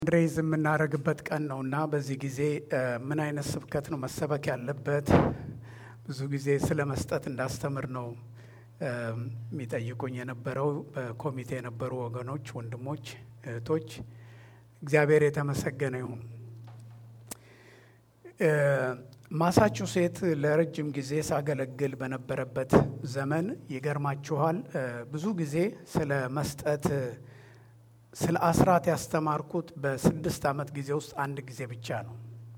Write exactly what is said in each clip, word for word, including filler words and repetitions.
ድሬዝ የምናደርግበት ቀን ነውና በዚህ ጊዜ ምን አይነት ስብከት ነው መሰበክ ያለበት? ብዙ ጊዜ ስለ መስጠት እንዳስተምር ነው የሚጠይቁኝ የነበረው በኮሚቴ የነበሩ ወገኖች፣ ወንድሞች፣ እህቶች እግዚአብሔር የተመሰገነ ይሁን። ማሳቹሴት ለረጅም ጊዜ ሳገለግል በነበረበት ዘመን ይገርማችኋል ብዙ ጊዜ ስለ መስጠት ስለ አስራት ያስተማርኩት በስድስት ዓመት ጊዜ ውስጥ አንድ ጊዜ ብቻ ነው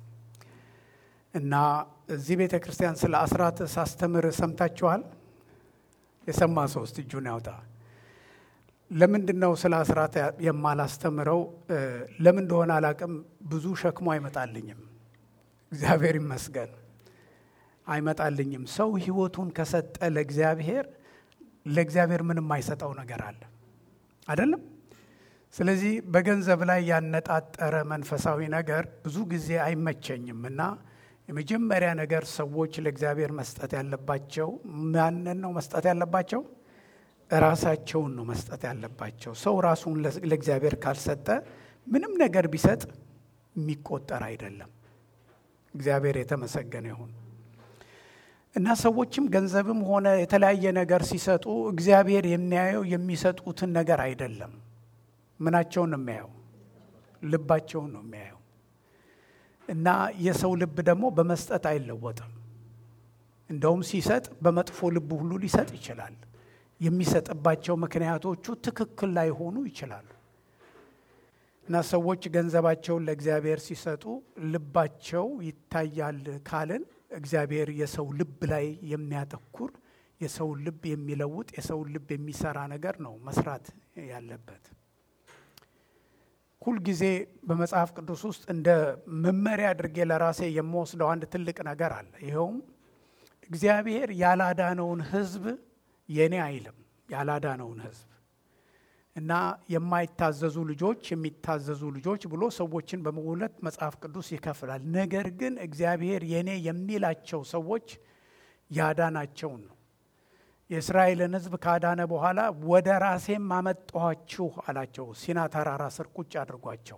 እና እዚህ ቤተ ክርስቲያን ስለ አስራት ሳስተምር ሰምታችኋል? የሰማ ሰው እስቲ እጁን ያውጣ። ለምንድን ነው ስለ አስራት የማላስተምረው? ለምን እንደሆነ አላቅም። ብዙ ሸክሞ አይመጣልኝም። እግዚአብሔር ይመስገን አይመጣልኝም። ሰው ህይወቱን ከሰጠ ለእግዚአብሔር ለእግዚአብሔር ምንም የማይሰጠው ነገር አለ አይደለም? ስለዚህ በገንዘብ ላይ ያነጣጠረ መንፈሳዊ ነገር ብዙ ጊዜ አይመቸኝም እና የመጀመሪያ ነገር ሰዎች ለእግዚአብሔር መስጠት ያለባቸው ማንን ነው መስጠት ያለባቸው? ራሳቸውን ነው መስጠት ያለባቸው። ሰው ራሱን ለእግዚአብሔር ካልሰጠ ምንም ነገር ቢሰጥ የሚቆጠር አይደለም። እግዚአብሔር የተመሰገነ ይሁን። እና ሰዎችም ገንዘብም ሆነ የተለያየ ነገር ሲሰጡ እግዚአብሔር የሚያየው የሚሰጡትን ነገር አይደለም። ምናቸውን ነው የሚያየው? ልባቸውን ነው የሚያየው። እና የሰው ልብ ደግሞ በመስጠት አይለወጥም። እንደውም ሲሰጥ በመጥፎ ልብ ሁሉ ሊሰጥ ይችላል። የሚሰጥባቸው ምክንያቶቹ ትክክል ላይሆኑ ይችላሉ። እና ሰዎች ገንዘባቸውን ለእግዚአብሔር ሲሰጡ ልባቸው ይታያል ካልን እግዚአብሔር የሰው ልብ ላይ የሚያተኩር የሰው ልብ የሚለውጥ የሰው ልብ የሚሰራ ነገር ነው መስራት ያለበት። ሁል ጊዜ በመጽሐፍ ቅዱስ ውስጥ እንደ መመሪያ አድርጌ ለራሴ የምወስደው አንድ ትልቅ ነገር አለ። ይኸውም እግዚአብሔር ያላዳነውን ሕዝብ የኔ አይልም። ያላዳነውን ሕዝብ እና የማይታዘዙ ልጆች የሚታዘዙ ልጆች ብሎ ሰዎችን በመውለት መጽሐፍ ቅዱስ ይከፍላል። ነገር ግን እግዚአብሔር የኔ የሚላቸው ሰዎች ያዳናቸውን ነው። የእስራኤልን ሕዝብ ካዳነ በኋላ ወደ ራሴም አመጣኋችሁ አላቸው። ሲና ተራራ ስር ቁጭ አድርጓቸው።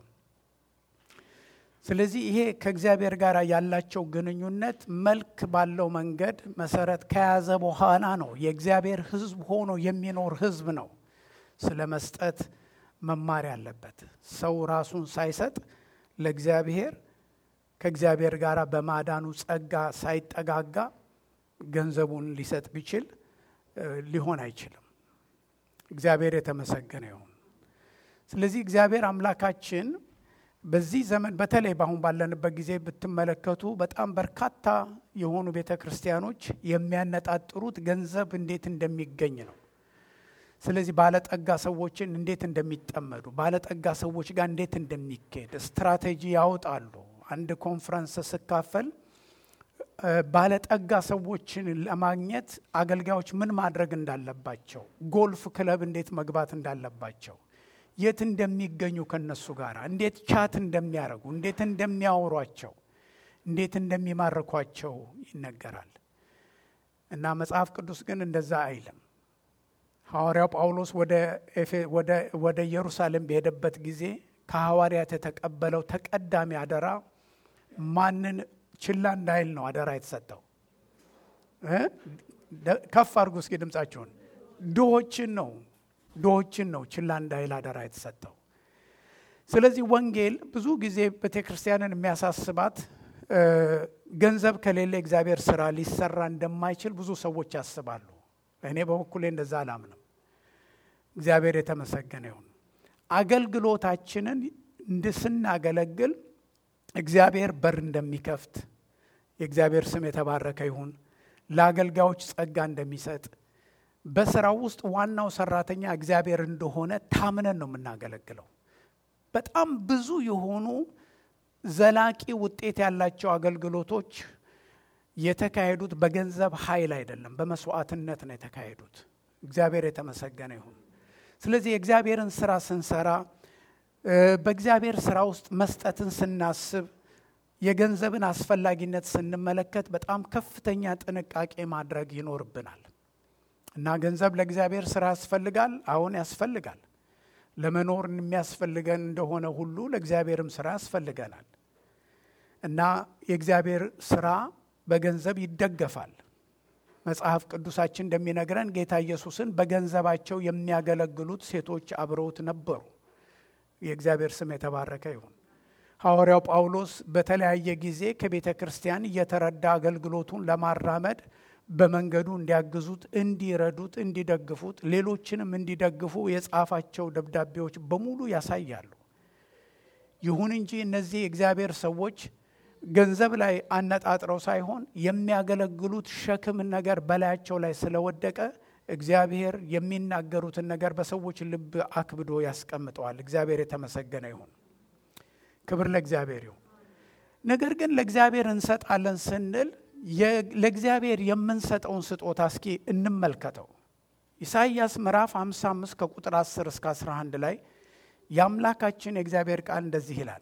ስለዚህ ይሄ ከእግዚአብሔር ጋር ያላቸው ግንኙነት መልክ ባለው መንገድ መሰረት ከያዘ በኋላ ነው የእግዚአብሔር ሕዝብ ሆኖ የሚኖር ሕዝብ ነው ስለ መስጠት መማር ያለበት። ሰው ራሱን ሳይሰጥ ለእግዚአብሔር ከእግዚአብሔር ጋር በማዳኑ ጸጋ ሳይጠጋጋ ገንዘቡን ሊሰጥ ቢችል ሊሆን አይችልም። እግዚአብሔር የተመሰገነ ይሁን። ስለዚህ እግዚአብሔር አምላካችን በዚህ ዘመን በተለይ በአሁን ባለንበት ጊዜ ብትመለከቱ በጣም በርካታ የሆኑ ቤተክርስቲያኖች የሚያነጣጥሩት ገንዘብ እንዴት እንደሚገኝ ነው። ስለዚህ ባለጠጋ ሰዎችን እንዴት እንደሚጠመዱ፣ ባለጠጋ ሰዎች ጋር እንዴት እንደሚካሄድ ስትራቴጂ ያወጣሉ። አንድ ኮንፈረንስ ስካፈል ባለጠጋ ሰዎችን ለማግኘት አገልጋዮች ምን ማድረግ እንዳለባቸው፣ ጎልፍ ክለብ እንዴት መግባት እንዳለባቸው፣ የት እንደሚገኙ ከነሱ ጋር እንዴት ቻት እንደሚያደርጉ፣ እንዴት እንደሚያወሯቸው፣ እንዴት እንደሚማርኳቸው ይነገራል። እና መጽሐፍ ቅዱስ ግን እንደዛ አይልም። ሐዋርያው ጳውሎስ ወደ ወደ ወደ ኢየሩሳሌም በሄደበት ጊዜ ከሐዋርያት የተቀበለው ተቀዳሚ አደራ ማንን ችላ እንዳይል ነው አደራ የተሰጠው። ከፍ አድርጉ እስኪ ድምጻችሁን። ድሆችን ነው ድሆችን ነው ችላ እንዳይል አደራ የተሰጠው። ስለዚህ ወንጌል ብዙ ጊዜ ቤተክርስቲያንን የሚያሳስባት ገንዘብ ከሌለ እግዚአብሔር ስራ ሊሰራ እንደማይችል ብዙ ሰዎች ያስባሉ። እኔ በበኩሌ እንደዛ አላምንም። እግዚአብሔር የተመሰገነ ይሁን። አገልግሎታችንን እንድስናገለግል እግዚአብሔር በር እንደሚከፍት የእግዚአብሔር ስም የተባረከ ይሁን። ለአገልጋዮች ጸጋ እንደሚሰጥ በስራው ውስጥ ዋናው ሰራተኛ እግዚአብሔር እንደሆነ ታምነን ነው የምናገለግለው። በጣም ብዙ የሆኑ ዘላቂ ውጤት ያላቸው አገልግሎቶች የተካሄዱት በገንዘብ ኃይል አይደለም፣ በመስዋዕትነት ነው የተካሄዱት። እግዚአብሔር የተመሰገነ ይሁን። ስለዚህ የእግዚአብሔርን ስራ ስንሰራ በእግዚአብሔር ስራ ውስጥ መስጠትን ስናስብ የገንዘብን አስፈላጊነት ስንመለከት በጣም ከፍተኛ ጥንቃቄ ማድረግ ይኖርብናል። እና ገንዘብ ለእግዚአብሔር ስራ ያስፈልጋል። አሁን ያስፈልጋል። ለመኖር የሚያስፈልገን እንደሆነ ሁሉ ለእግዚአብሔርም ስራ ያስፈልገናል እና የእግዚአብሔር ስራ በገንዘብ ይደገፋል። መጽሐፍ ቅዱሳችን እንደሚነግረን ጌታ ኢየሱስን በገንዘባቸው የሚያገለግሉት ሴቶች አብረውት ነበሩ። የእግዚአብሔር ስም የተባረከ ይሁን። ሐዋርያው ጳውሎስ በተለያየ ጊዜ ከቤተ ክርስቲያን እየተረዳ አገልግሎቱን ለማራመድ በመንገዱ እንዲያግዙት፣ እንዲረዱት፣ እንዲደግፉት፣ ሌሎችንም እንዲደግፉ የጻፋቸው ደብዳቤዎች በሙሉ ያሳያሉ። ይሁን እንጂ እነዚህ የእግዚአብሔር ሰዎች ገንዘብ ላይ አነጣጥረው ሳይሆን የሚያገለግሉት ሸክም ነገር በላያቸው ላይ ስለወደቀ እግዚአብሔር የሚናገሩትን ነገር በሰዎች ልብ አክብዶ ያስቀምጠዋል። እግዚአብሔር የተመሰገነ ይሁን። ክብር ለእግዚአብሔር ይሁን። ነገር ግን ለእግዚአብሔር እንሰጣለን ስንል ለእግዚአብሔር የምንሰጠውን ስጦታ እስኪ እንመልከተው። ኢሳይያስ ምዕራፍ ሃምሳ አምስት ከቁጥር አስር እስከ አስራ አንድ ላይ የአምላካችን የእግዚአብሔር ቃል እንደዚህ ይላል።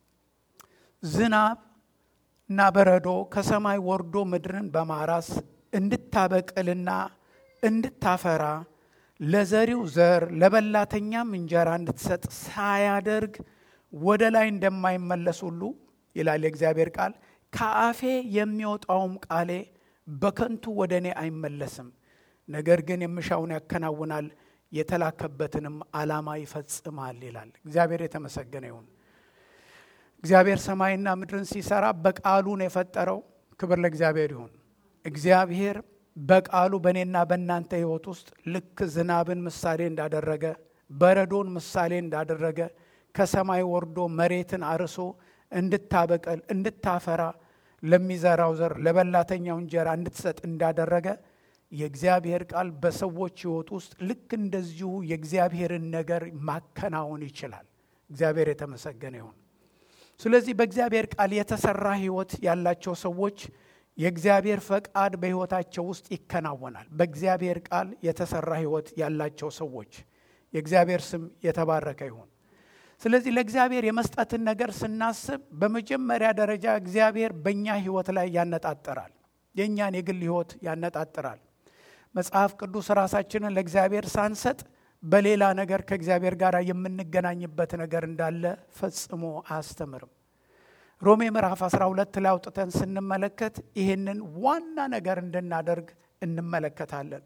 ዝናብ እና በረዶ ከሰማይ ወርዶ ምድርን በማራስ እንድታበቅልና እንድታፈራ ለዘሪው ዘር ለበላተኛም እንጀራ እንድትሰጥ ሳያደርግ ወደ ላይ እንደማይመለስ ሁሉ ይላል የእግዚአብሔር ቃል፣ ከአፌ የሚወጣውም ቃሌ በከንቱ ወደ እኔ አይመለስም፣ ነገር ግን የምሻውን ያከናውናል፣ የተላከበትንም ዓላማ ይፈጽማል ይላል። እግዚአብሔር የተመሰገነ ይሁን። እግዚአብሔር ሰማይና ምድርን ሲሰራ በቃሉ ነው የፈጠረው። ክብር ለእግዚአብሔር ይሁን። እግዚአብሔር በቃሉ በእኔና በእናንተ ሕይወት ውስጥ ልክ ዝናብን ምሳሌ እንዳደረገ፣ በረዶን ምሳሌ እንዳደረገ፣ ከሰማይ ወርዶ መሬትን አርሶ እንድታበቀል እንድታፈራ ለሚዘራው ዘር ለበላተኛው እንጀራ እንድትሰጥ እንዳደረገ የእግዚአብሔር ቃል በሰዎች ሕይወት ውስጥ ልክ እንደዚሁ የእግዚአብሔርን ነገር ማከናወን ይችላል። እግዚአብሔር የተመሰገነ ይሁን። ስለዚህ በእግዚአብሔር ቃል የተሰራ ሕይወት ያላቸው ሰዎች የእግዚአብሔር ፈቃድ በሕይወታቸው ውስጥ ይከናወናል። በእግዚአብሔር ቃል የተሰራ ሕይወት ያላቸው ሰዎች የእግዚአብሔር ስም የተባረከ ይሁን። ስለዚህ ለእግዚአብሔር የመስጠትን ነገር ስናስብ በመጀመሪያ ደረጃ እግዚአብሔር በእኛ ሕይወት ላይ ያነጣጥራል። የእኛን የግል ሕይወት ያነጣጥራል። መጽሐፍ ቅዱስ ራሳችንን ለእግዚአብሔር ሳንሰጥ በሌላ ነገር ከእግዚአብሔር ጋር የምንገናኝበት ነገር እንዳለ ፈጽሞ አያስተምርም። ሮሜ ምዕራፍ አስራ ሁለት ላይ አውጥተን ስንመለከት ይህንን ዋና ነገር እንድናደርግ እንመለከታለን።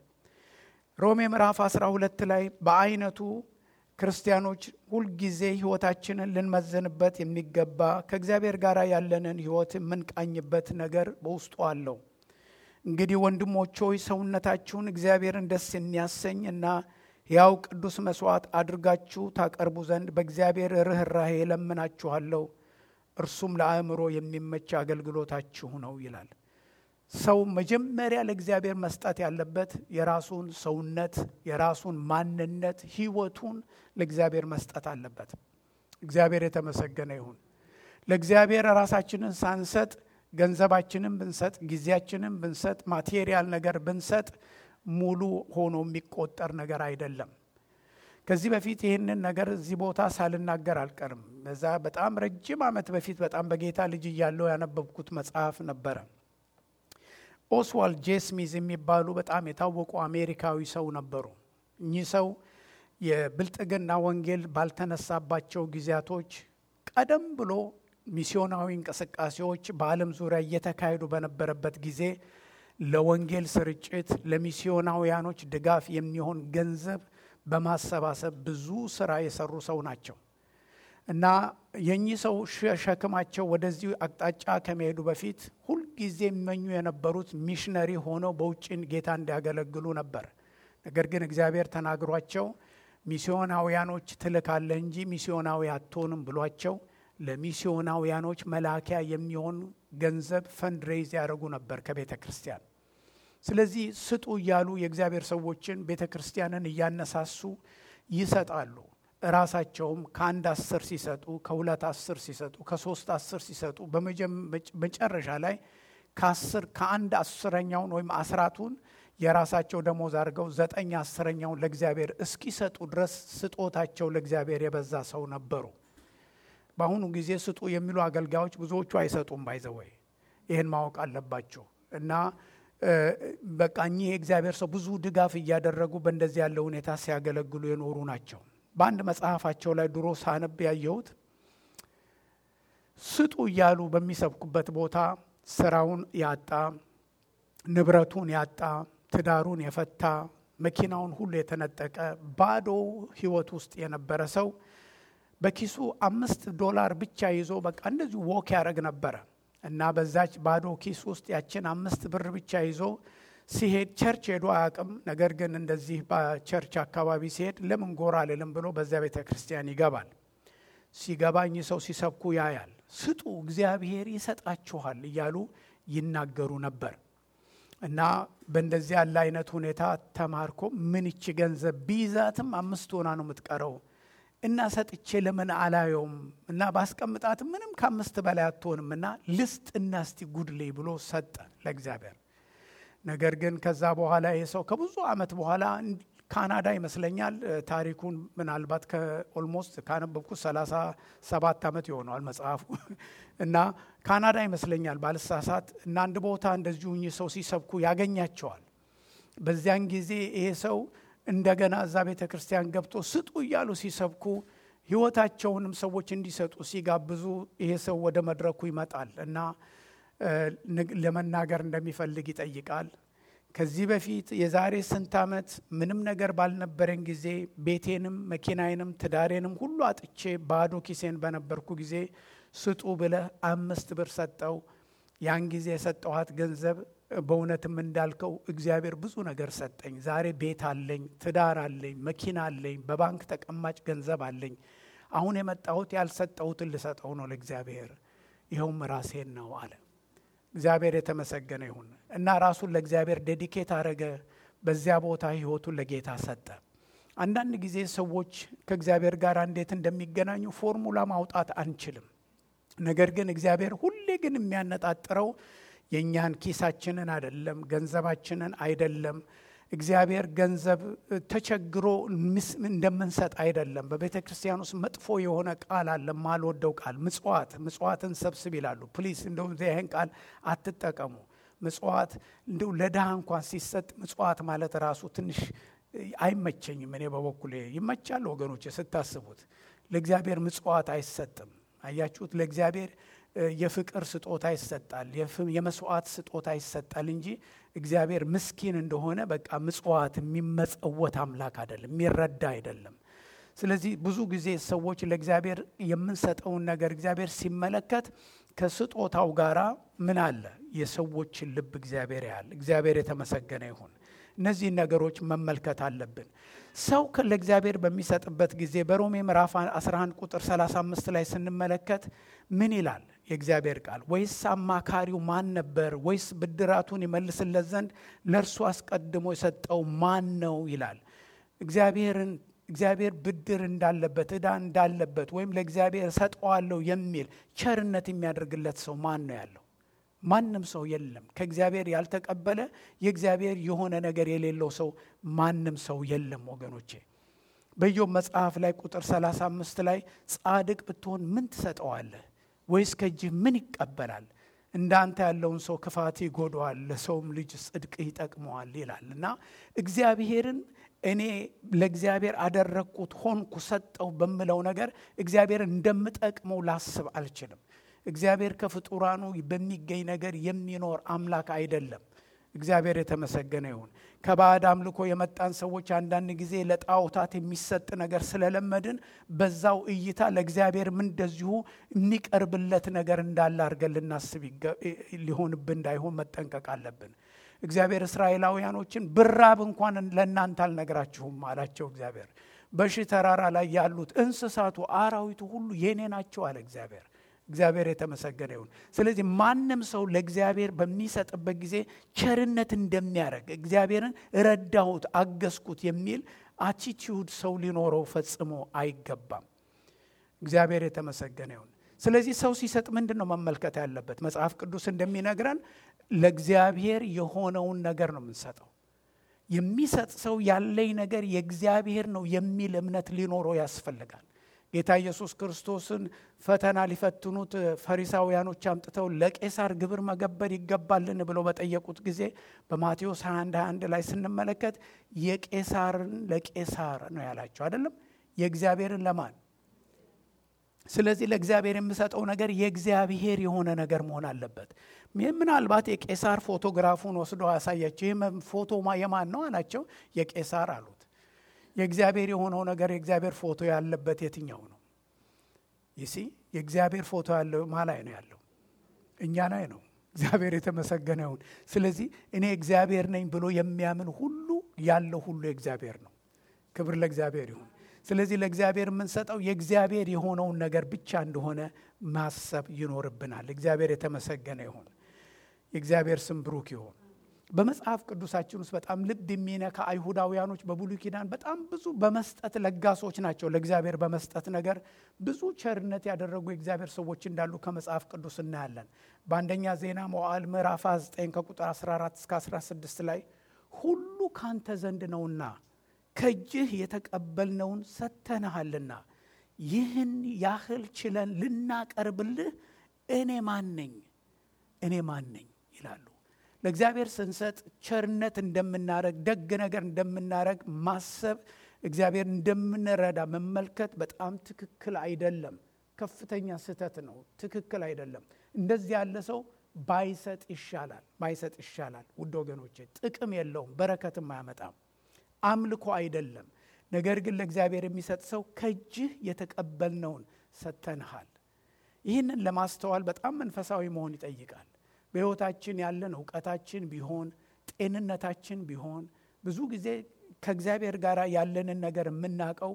ሮሜ ምዕራፍ አስራ ሁለት ላይ በአይነቱ ክርስቲያኖች ሁልጊዜ ሕይወታችንን ልንመዘንበት የሚገባ ከእግዚአብሔር ጋር ያለንን ሕይወት የምንቃኝበት ነገር በውስጡ አለው። እንግዲህ ወንድሞች ሆይ ሰውነታችሁን እግዚአብሔርን ደስ የሚያሰኝ እና ያው ቅዱስ መስዋዕት አድርጋችሁ ታቀርቡ ዘንድ በእግዚአብሔር ርኅራኄ እለምናችኋለሁ፣ እርሱም ለአእምሮ የሚመች አገልግሎታችሁ ነው ይላል። ሰው መጀመሪያ ለእግዚአብሔር መስጠት ያለበት የራሱን ሰውነት፣ የራሱን ማንነት፣ ሕይወቱን ለእግዚአብሔር መስጠት አለበት። እግዚአብሔር የተመሰገነ ይሁን። ለእግዚአብሔር ራሳችንን ሳንሰጥ ገንዘባችንን ብንሰጥ፣ ጊዜያችንን ብንሰጥ፣ ማቴሪያል ነገር ብንሰጥ ሙሉ ሆኖ የሚቆጠር ነገር አይደለም። ከዚህ በፊት ይህንን ነገር እዚህ ቦታ ሳልናገር አልቀርም። በዛ በጣም ረጅም ዓመት በፊት በጣም በጌታ ልጅ እያለሁ ያነበብኩት መጽሐፍ ነበረ። ኦስዋልድ ጄ ስሚዝ የሚባሉ በጣም የታወቁ አሜሪካዊ ሰው ነበሩ። እኚህ ሰው የብልጥግና ወንጌል ባልተነሳባቸው ጊዜያቶች ቀደም ብሎ ሚስዮናዊ እንቅስቃሴዎች በዓለም ዙሪያ እየተካሄዱ በነበረበት ጊዜ ለወንጌል ስርጭት ለሚስዮናውያኖች ድጋፍ የሚሆን ገንዘብ በማሰባሰብ ብዙ ስራ የሰሩ ሰው ናቸው እና የኚህ ሰው ሸክማቸው ወደዚህ አቅጣጫ ከመሄዱ በፊት ሁልጊዜ የሚመኙ የነበሩት ሚሽነሪ ሆነው በውጭ ጌታ እንዲያገለግሉ ነበር። ነገር ግን እግዚአብሔር ተናግሯቸው ሚስዮናውያኖች ትልካለህ እንጂ ሚስዮናዊ አትሆንም ብሏቸው ለሚስዮናውያኖች መላኪያ የሚሆን ገንዘብ ፈንድሬዝ ያደርጉ ነበር ከቤተ ክርስቲያን። ስለዚህ ስጡ እያሉ የእግዚአብሔር ሰዎችን ቤተ ክርስቲያንን እያነሳሱ ይሰጣሉ። ራሳቸውም ከአንድ አስር ሲሰጡ፣ ከሁለት አስር ሲሰጡ፣ ከሶስት አስር ሲሰጡ በመጨረሻ ላይ ከአስር ከአንድ አስረኛውን ወይም አስራቱን የራሳቸው ደሞዝ አድርገው ዘጠኝ አስረኛውን ለእግዚአብሔር እስኪሰጡ ድረስ ስጦታቸው ለእግዚአብሔር የበዛ ሰው ነበሩ። በአሁኑ ጊዜ ስጡ የሚሉ አገልጋዮች ብዙዎቹ አይሰጡም። ባይዘወይ ይህን ማወቅ አለባቸው። እና በቃ እኚህ የእግዚአብሔር ሰው ብዙ ድጋፍ እያደረጉ በእንደዚህ ያለ ሁኔታ ሲያገለግሉ የኖሩ ናቸው። በአንድ መጽሐፋቸው ላይ ድሮ ሳነብ ያየሁት ስጡ እያሉ በሚሰብኩበት ቦታ ስራውን ያጣ፣ ንብረቱን ያጣ፣ ትዳሩን የፈታ፣ መኪናውን ሁሉ የተነጠቀ ባዶ ህይወት ውስጥ የነበረ ሰው በኪሱ አምስት ዶላር ብቻ ይዞ በቃ እንደዚሁ ወክ ያደርግ ነበረ እና በዛች ባዶ ኪስ ውስጥ ያችን አምስት ብር ብቻ ይዞ ሲሄድ ቸርች ሄዶ አያውቅም። ነገር ግን እንደዚህ በቸርች አካባቢ ሲሄድ ለምን ጎራ አልልም ብሎ በዚያ ቤተ ክርስቲያን ይገባል። ሲገባኝ ሰው ሲሰብኩ ያያል። ስጡ እግዚአብሔር ይሰጣችኋል እያሉ ይናገሩ ነበር እና በእንደዚህ ያለ አይነት ሁኔታ ተማርኮ ምን እቺ ገንዘብ ቢይዛትም አምስት ሆና ነው የምትቀረው እና ሰጥቼ ለምን አላየውም እና ባስቀምጣት ምንም ከአምስት በላይ አትሆንም እና ልስጥ እና እስቲ ጉድሌ ብሎ ሰጠ ለእግዚአብሔር። ነገር ግን ከዛ በኋላ ይሄ ሰው ከብዙ አመት በኋላ ካናዳ ይመስለኛል ታሪኩን ምናልባት ከኦልሞስት ካነበብኩት ሰላሳ ሰባት አመት ይሆናል መጽሐፉ እና ካናዳ ይመስለኛል ባልሳሳት እና አንድ ቦታ እንደዚሁ ሰው ሲሰብኩ ያገኛቸዋል። በዚያን ጊዜ ይሄ ሰው እንደገና እዛ ቤተ ክርስቲያን ገብቶ ስጡ እያሉ ሲሰብኩ ህይወታቸውንም ሰዎች እንዲሰጡ ሲጋብዙ ይሄ ሰው ወደ መድረኩ ይመጣል እና ለመናገር እንደሚፈልግ ይጠይቃል። ከዚህ በፊት የዛሬ ስንት አመት ምንም ነገር ባልነበረን ጊዜ ቤቴንም መኪናዬንም ትዳሬንም ሁሉ አጥቼ ባዶ ኪሴን በነበርኩ ጊዜ ስጡ ብለህ አምስት ብር ሰጠው። ያን ጊዜ የሰጠኋት ገንዘብ በእውነትም እንዳልከው እግዚአብሔር ብዙ ነገር ሰጠኝ። ዛሬ ቤት አለኝ፣ ትዳር አለኝ፣ መኪና አለኝ፣ በባንክ ተቀማጭ ገንዘብ አለኝ። አሁን የመጣሁት ያልሰጠሁትን ልሰጠው ነው ለእግዚአብሔር፣ ይኸውም ራሴን ነው አለ። እግዚአብሔር የተመሰገነ ይሁን እና ራሱን ለእግዚአብሔር ዴዲኬት አረገ። በዚያ ቦታ ህይወቱን ለጌታ ሰጠ። አንዳንድ ጊዜ ሰዎች ከእግዚአብሔር ጋር እንዴት እንደሚገናኙ ፎርሙላ ማውጣት አንችልም። ነገር ግን እግዚአብሔር ሁሌ ግን የሚያነጣጥረው የኛን ኪሳችንን አይደለም፣ ገንዘባችንን አይደለም። እግዚአብሔር ገንዘብ ተቸግሮ እንደምንሰጥ አይደለም። በቤተ ክርስቲያን ውስጥ መጥፎ የሆነ ቃል አለ፣ ማልወደው ቃል ምጽዋት። ምጽዋትን ሰብስብ ይላሉ። ፕሊስ እንደው ይሄን ቃል አትጠቀሙ። ምጽዋት እንደው ለድሃ እንኳን ሲሰጥ ምጽዋት ማለት ራሱ ትንሽ አይመቸኝም። እኔ በበኩሌ ይመቻል ወገኖች ስታስቡት። ለእግዚአብሔር ምጽዋት አይሰጥም። አያችሁት? ለእግዚአብሔር የፍቅር ስጦታ ይሰጣል፣ የመስዋዕት ስጦታ ይሰጣል እንጂ እግዚአብሔር ምስኪን እንደሆነ በቃ ምጽዋት የሚመጸወት አምላክ አይደለም፣ የሚረዳ አይደለም። ስለዚህ ብዙ ጊዜ ሰዎች ለእግዚአብሔር የምንሰጠውን ነገር እግዚአብሔር ሲመለከት ከስጦታው ጋራ ምን አለ? የሰዎችን ልብ እግዚአብሔር ያያል። እግዚአብሔር የተመሰገነ ይሁን። እነዚህ ነገሮች መመልከት አለብን። ሰው ለእግዚአብሔር በሚሰጥበት ጊዜ በሮሜ ምዕራፍ አስራ አንድ ቁጥር ሰላሳ አምስት ላይ ስንመለከት ምን ይላል የእግዚአብሔር ቃል? ወይስ አማካሪው ማን ነበር? ወይስ ብድራቱን ይመልስለት ዘንድ ለእርሱ አስቀድሞ የሰጠው ማን ነው ይላል። እግዚአብሔርን እግዚአብሔር ብድር እንዳለበት ዕዳ እንዳለበት ወይም ለእግዚአብሔር ሰጠዋለሁ የሚል ቸርነት የሚያደርግለት ሰው ማን ነው ያለው? ማንም ሰው የለም። ከእግዚአብሔር ያልተቀበለ የእግዚአብሔር የሆነ ነገር የሌለው ሰው ማንም ሰው የለም ወገኖቼ። በኢዮብ መጽሐፍ ላይ ቁጥር ሰላሳ አምስት ላይ ጻድቅ ብትሆን ምን ትሰጠዋለህ? ወይስ ከእጅህ ምን ይቀበላል? እንዳንተ ያለውን ሰው ክፋት ይጎዳዋል፣ ለሰውም ልጅ ጽድቅ ይጠቅመዋል ይላል እና እግዚአብሔርን እኔ ለእግዚአብሔር አደረግኩት ሆንኩ ሰጠው በምለው ነገር እግዚአብሔር እንደምጠቅመው ላስብ አልችልም። እግዚአብሔር ከፍጡራኑ በሚገኝ ነገር የሚኖር አምላክ አይደለም። እግዚአብሔር የተመሰገነ ይሁን። ከባዕድ አምልኮ የመጣን ሰዎች አንዳንድ ጊዜ ለጣዖታት የሚሰጥ ነገር ስለለመድን በዛው እይታ ለእግዚአብሔር ምን እንደዚሁ የሚቀርብለት ነገር እንዳለ አድርገን ልናስብ ሊሆንብን እንዳይሆን መጠንቀቅ አለብን። እግዚአብሔር እስራኤላውያኖችን ብራብ እንኳን ለእናንተ አልነግራችሁም አላቸው። እግዚአብሔር በሺ ተራራ ላይ ያሉት እንስሳቱ አራዊቱ ሁሉ የኔ ናቸው አለ እግዚአብሔር። እግዚአብሔር የተመሰገነ ይሁን። ስለዚህ ማንም ሰው ለእግዚአብሔር በሚሰጥበት ጊዜ ቸርነት እንደሚያደርግ እግዚአብሔርን ረዳሁት፣ አገዝኩት የሚል አቲቲዩድ ሰው ሊኖረው ፈጽሞ አይገባም። እግዚአብሔር የተመሰገነ ይሁን። ስለዚህ ሰው ሲሰጥ ምንድነው መመልከት ያለበት? መጽሐፍ ቅዱስ እንደሚነግረን ለእግዚአብሔር የሆነውን ነገር ነው የምንሰጠው። የሚሰጥ ሰው ያለኝ ነገር የእግዚአብሔር ነው የሚል እምነት ሊኖረው ያስፈልጋል። ጌታ ኢየሱስ ክርስቶስን ፈተና ሊፈትኑት ፈሪሳውያኖች አምጥተው ለቄሳር ግብር መገበር ይገባልን ብለው በጠየቁት ጊዜ በማቴዎስ ሃያ አንድ ሃያ አንድ ላይ ስንመለከት የቄሳርን ለቄሳር ነው ያላቸው አይደለም። የእግዚአብሔርን ለማን? ስለዚህ ለእግዚአብሔር የምሰጠው ነገር የእግዚአብሔር የሆነ ነገር መሆን አለበት። ምናልባት የቄሳር ፎቶግራፉን ወስዶ ያሳያቸው፣ ይህ ፎቶ የማን ነው አላቸው። የቄሳር አሉት። የእግዚአብሔር የሆነው ነገር የእግዚአብሔር ፎቶ ያለበት የትኛው ነው? ይሲ የእግዚአብሔር ፎቶ ያለው ማን ላይ ነው ያለው? እኛ ላይ ነው። እግዚአብሔር የተመሰገነ ይሁን። ስለዚህ እኔ እግዚአብሔር ነኝ ብሎ የሚያምን ሁሉ ያለው ሁሉ የእግዚአብሔር ነው። ክብር ለእግዚአብሔር ይሁን። ስለዚህ ለእግዚአብሔር የምንሰጠው የእግዚአብሔር የሆነውን ነገር ብቻ እንደሆነ ማሰብ ይኖርብናል። እግዚአብሔር የተመሰገነ ይሁን። የእግዚአብሔር ስም ብሩክ ይሁን። በመጽሐፍ ቅዱሳችን ውስጥ በጣም ልብ የሚነካ አይሁዳውያኖች በብሉይ ኪዳን በጣም ብዙ በመስጠት ለጋሶች ናቸው። ለእግዚአብሔር በመስጠት ነገር ብዙ ቸርነት ያደረጉ የእግዚአብሔር ሰዎች እንዳሉ ከመጽሐፍ ቅዱስ እናያለን። በአንደኛ ዜና መዋዕል ምዕራፍ ዘጠኝ ከቁጥር አስራ አራት እስከ አስራ ስድስት ላይ ሁሉ ካንተ ዘንድ ነውና ከእጅህ የተቀበልነውን ሰጥተንሃልና ይህን ያህል ችለን ልናቀርብልህ እኔ ማን ነኝ እኔ ማን ነኝ ይላሉ። ለእግዚአብሔር ስንሰጥ ቸርነት እንደምናረግ፣ ደግ ነገር እንደምናረግ ማሰብ፣ እግዚአብሔር እንደምንረዳ መመልከት በጣም ትክክል አይደለም። ከፍተኛ ስህተት ነው። ትክክል አይደለም። እንደዚህ ያለ ሰው ባይሰጥ ይሻላል ባይሰጥ ይሻላል። ውድ ወገኖቼ ጥቅም የለውም፣ በረከትም አያመጣም። አምልኮ አይደለም። ነገር ግን ለእግዚአብሔር የሚሰጥ ሰው ከእጅህ የተቀበልነውን ሰጥተንሃል። ይህንን ለማስተዋል በጣም መንፈሳዊ መሆን ይጠይቃል። በሕይወታችን ያለን እውቀታችን ቢሆን ጤንነታችን ቢሆን ብዙ ጊዜ ከእግዚአብሔር ጋር ያለንን ነገር የምናውቀው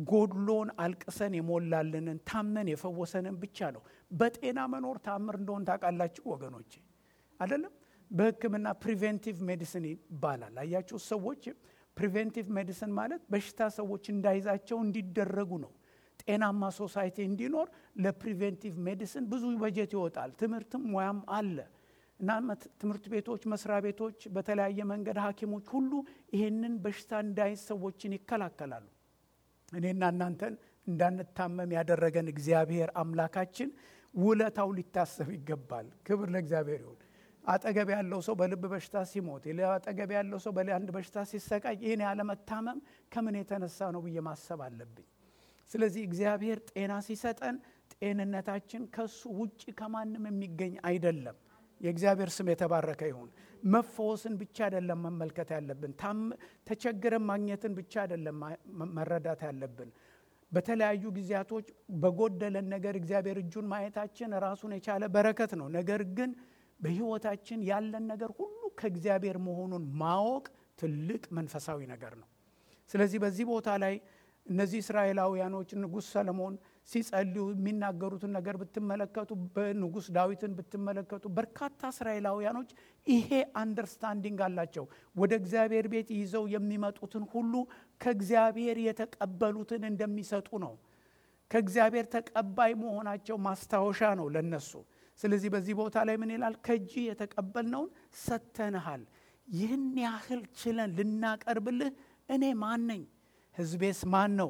ጎድሎን አልቅሰን የሞላለንን ታመን የፈወሰንን ብቻ ነው። በጤና መኖር ታምር እንደሆን ታውቃላችሁ ወገኖቼ አይደለም? በሕክምና ፕሪቬንቲቭ ሜዲሲን ይባላል። አያችሁ ሰዎች ፕሪቬንቲቭ ሜዲሲን ማለት በሽታ ሰዎች እንዳይዛቸው እንዲደረጉ ነው። ጤናማ ሶሳይቲ እንዲኖር ለፕሪቬንቲቭ ሜዲሲን ብዙ በጀት ይወጣል። ትምህርትም ሙያም አለ እና ትምህርት ቤቶች፣ መስሪያ ቤቶች፣ በተለያየ መንገድ ሐኪሞች ሁሉ ይሄንን በሽታ እንዳይዝ ሰዎችን ይከላከላሉ። እኔና እናንተን እንዳንታመም ያደረገን እግዚአብሔር አምላካችን ውለታው ሊታሰብ ይገባል። ክብር ለእግዚአብሔር ይሁን። አጠገብ ያለው ሰው በልብ በሽታ ሲሞት፣ አጠገብ ያለው ሰው በአንድ በሽታ ሲሰቃይ ይሄን ያለ መታመም ከምን የተነሳ ነው ብዬ ማሰብ አለብኝ። ስለዚህ እግዚአብሔር ጤና ሲሰጠን ጤንነታችን ከሱ ውጪ ከማንም የሚገኝ አይደለም። የእግዚአብሔር ስም የተባረከ ይሁን። መፈወስን ብቻ አይደለም መመልከት ያለብን፣ ተቸግረን ማግኘትን ብቻ አይደለም መረዳት ያለብን። በተለያዩ ጊዜያቶች በጎደለን ነገር እግዚአብሔር እጁን ማየታችን ራሱን የቻለ በረከት ነው። ነገር ግን በሕይወታችን ያለን ነገር ሁሉ ከእግዚአብሔር መሆኑን ማወቅ ትልቅ መንፈሳዊ ነገር ነው። ስለዚህ በዚህ ቦታ ላይ እነዚህ እስራኤላውያኖች ንጉሥ ሰለሞን ሲጸልዩ የሚናገሩትን ነገር ብትመለከቱ፣ በንጉሥ ዳዊትን ብትመለከቱ በርካታ እስራኤላውያኖች ይሄ አንደርስታንዲንግ አላቸው። ወደ እግዚአብሔር ቤት ይዘው የሚመጡትን ሁሉ ከእግዚአብሔር የተቀበሉትን እንደሚሰጡ ነው። ከእግዚአብሔር ተቀባይ መሆናቸው ማስታወሻ ነው ለነሱ። ስለዚህ በዚህ ቦታ ላይ ምን ይላል? ከእጅ የተቀበልነውን ሰጥተንሃል። ይህን ያህል ችለን ልናቀርብልህ እኔ ማን ነኝ? ሕዝቤስ ማን ነው?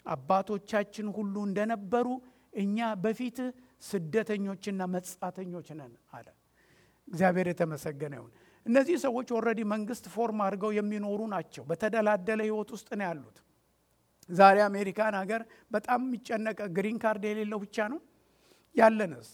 አባቶቻችን ሁሉ እንደነበሩ እኛ በፊት ስደተኞችና መጻተኞች ነን አለ። እግዚአብሔር የተመሰገነ ይሁን። እነዚህ ሰዎች ኦልሬዲ መንግስት ፎርም አድርገው የሚኖሩ ናቸው። በተደላደለ ህይወት ውስጥ ነው ያሉት። ዛሬ አሜሪካን ሀገር በጣም የሚጨነቀ ግሪን ካርድ የሌለው ብቻ ነው ያለንስ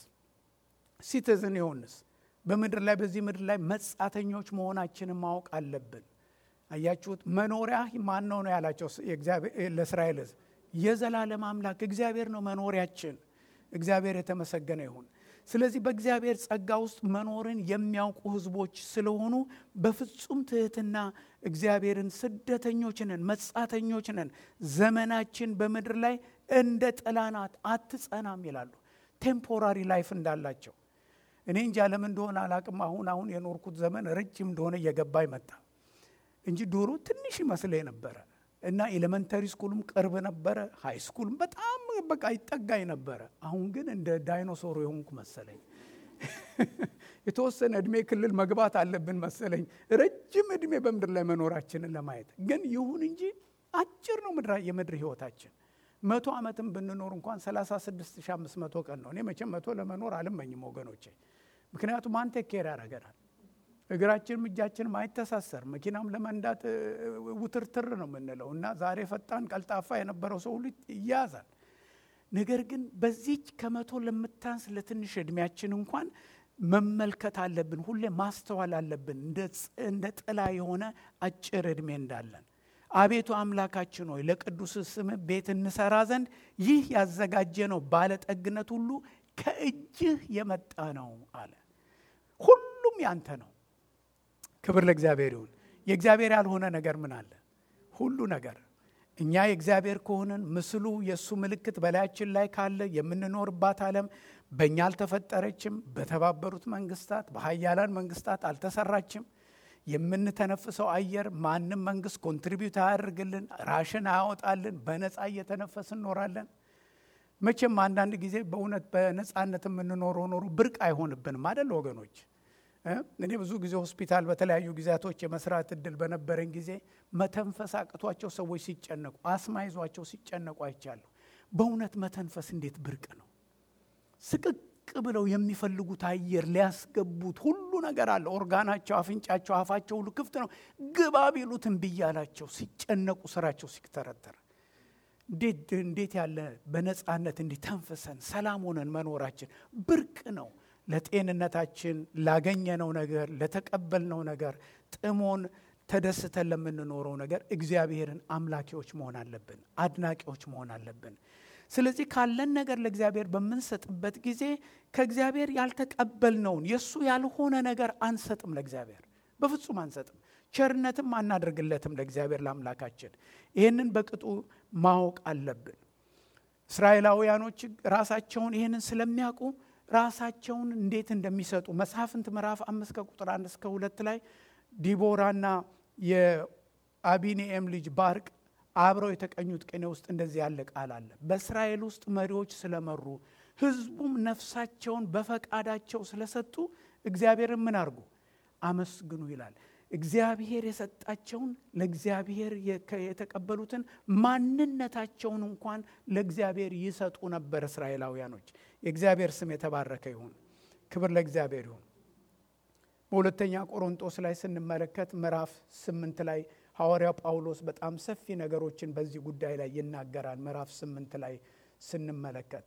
ሲቲዝን የሆንስ በምድር ላይ በዚህ ምድር ላይ መጻተኞች መሆናችንን ማወቅ አለብን። አያችሁት? መኖሪያ ማን ነው ነው ያላቸው የእግዚአብሔር ለእስራኤል ሕዝብ የዘላለም አምላክ እግዚአብሔር ነው መኖሪያችን። እግዚአብሔር የተመሰገነ ይሁን። ስለዚህ በእግዚአብሔር ጸጋ ውስጥ መኖርን የሚያውቁ ህዝቦች ስለሆኑ በፍጹም ትህትና እግዚአብሔርን ስደተኞች ነን፣ መጻተኞች ነን፣ ዘመናችን በምድር ላይ እንደ ጥላ ናት አትጸናም ይላሉ። ቴምፖራሪ ላይፍ እንዳላቸው እኔ እንጃ ለምን እንደሆነ አላቅም። አሁን አሁን የኖርኩት ዘመን ረጅም እንደሆነ እየገባኝ መጣ እንጂ ድሮ ትንሽ ይመስለኝ ነበረ እና ኤሌመንተሪ ስኩልም ቅርብ ነበረ፣ ሃይ ስኩልም በጣም በቃ ይጠጋኝ ነበረ። አሁን ግን እንደ ዳይኖሶር የሆንኩ መሰለኝ። የተወሰነ እድሜ ክልል መግባት አለብን መሰለኝ ረጅም እድሜ በምድር ላይ መኖራችንን ለማየት። ግን ይሁን እንጂ አጭር ነው ምድር የምድር ህይወታችን። መቶ ዓመትም ብንኖር እንኳን ሰላሳ ስድስት ሺህ አምስት መቶ ቀን ነው። እኔ መቼም መቶ ለመኖር አልመኝም ወገኖቼ፣ ምክንያቱም አንተ ኬር ያደርገናል። እግራችንም እጃችንም አይተሳሰር። መኪናም ለመንዳት ውትርትር ነው የምንለው እና ዛሬ ፈጣን ቀልጣፋ የነበረው ሰው ሁሉ ይያዛል። ነገር ግን በዚች ከመቶ ለምታንስ ለትንሽ እድሜያችን እንኳን መመልከት አለብን። ሁሌ ማስተዋል አለብን እንደ ጥላ የሆነ አጭር እድሜ እንዳለን። አቤቱ አምላካችን ሆይ ለቅዱስ ስም ቤት እንሰራ ዘንድ ይህ ያዘጋጀነው ባለጠግነት ሁሉ ከእጅህ የመጣ ነው አለ። ሁሉም ያንተ ነው። ክብር ለእግዚአብሔር ይሁን። የእግዚአብሔር ያልሆነ ነገር ምን አለ? ሁሉ ነገር እኛ የእግዚአብሔር ከሆነን ምስሉ የእሱ ምልክት በላያችን ላይ ካለ የምንኖርባት ዓለም በእኛ አልተፈጠረችም። በተባበሩት መንግስታት በኃያላን መንግስታት አልተሰራችም። የምንተነፍሰው አየር ማንም መንግስት ኮንትሪቢዩት አያደርግልን፣ ራሽን አያወጣልን። በነፃ እየተነፈስ እንኖራለን። መቼም አንዳንድ ጊዜ በእውነት በነፃነት የምንኖረው ኖሮ ብርቅ አይሆንብንም አይደል ወገኖች? እኔ ብዙ ጊዜ ሆስፒታል በተለያዩ ጊዜያቶች የመስራት እድል በነበረኝ ጊዜ መተንፈስ አቅቷቸው ሰዎች ሲጨነቁ፣ አስማ ይዟቸው ሲጨነቁ አይቻለሁ። በእውነት መተንፈስ እንዴት ብርቅ ነው! ስቅቅ ብለው የሚፈልጉት አየር ሊያስገቡት ሁሉ ነገር አለ። ኦርጋናቸው፣ አፍንጫቸው፣ አፋቸው ሁሉ ክፍት ነው። ግባ ቢሉት እምቢ እያላቸው ሲጨነቁ፣ ስራቸው ሲተረተር እንዴት እንዴት ያለ በነፃነት እንዲተንፈሰን ሰላም ሆነን መኖራችን ብርቅ ነው። ለጤንነታችን ላገኘነው ነገር ለተቀበልነው ነገር ጥሞን ተደስተን ለምንኖረው ነገር እግዚአብሔርን አምላኪዎች መሆን አለብን፣ አድናቂዎች መሆን አለብን። ስለዚህ ካለን ነገር ለእግዚአብሔር በምንሰጥበት ጊዜ ከእግዚአብሔር ያልተቀበልነውን የሱ ያልሆነ ነገር አንሰጥም። ለእግዚአብሔር በፍጹም አንሰጥም። ቸርነትም አናደርግለትም ለእግዚአብሔር ለአምላካችን። ይህንን በቅጡ ማወቅ አለብን። እስራኤላውያኖች ራሳቸውን ይህንን ስለሚያውቁ ራሳቸውን እንዴት እንደሚሰጡ መሳፍንት ምዕራፍ አምስት ከቁጥር አንድ እስከ ሁለት ላይ ዲቦራና የአቢኒኤም ልጅ ባርቅ አብረው የተቀኙት ቅኔ ውስጥ እንደዚህ ያለ ቃል አለ። በእስራኤል ውስጥ መሪዎች ስለመሩ ሕዝቡም ነፍሳቸውን በፈቃዳቸው ስለሰጡ እግዚአብሔርን ምን አርጉ? አመስግኑ ይላል። እግዚአብሔር የሰጣቸውን ለእግዚአብሔር የተቀበሉትን ማንነታቸውን እንኳን ለእግዚአብሔር ይሰጡ ነበር እስራኤላውያኖች። የእግዚአብሔር ስም የተባረከ ይሁን። ክብር ለእግዚአብሔር ይሁን። በሁለተኛ ቆሮንቶስ ላይ ስንመለከት ምዕራፍ ስምንት ላይ ሐዋርያው ጳውሎስ በጣም ሰፊ ነገሮችን በዚህ ጉዳይ ላይ ይናገራል። ምዕራፍ ስምንት ላይ ስንመለከት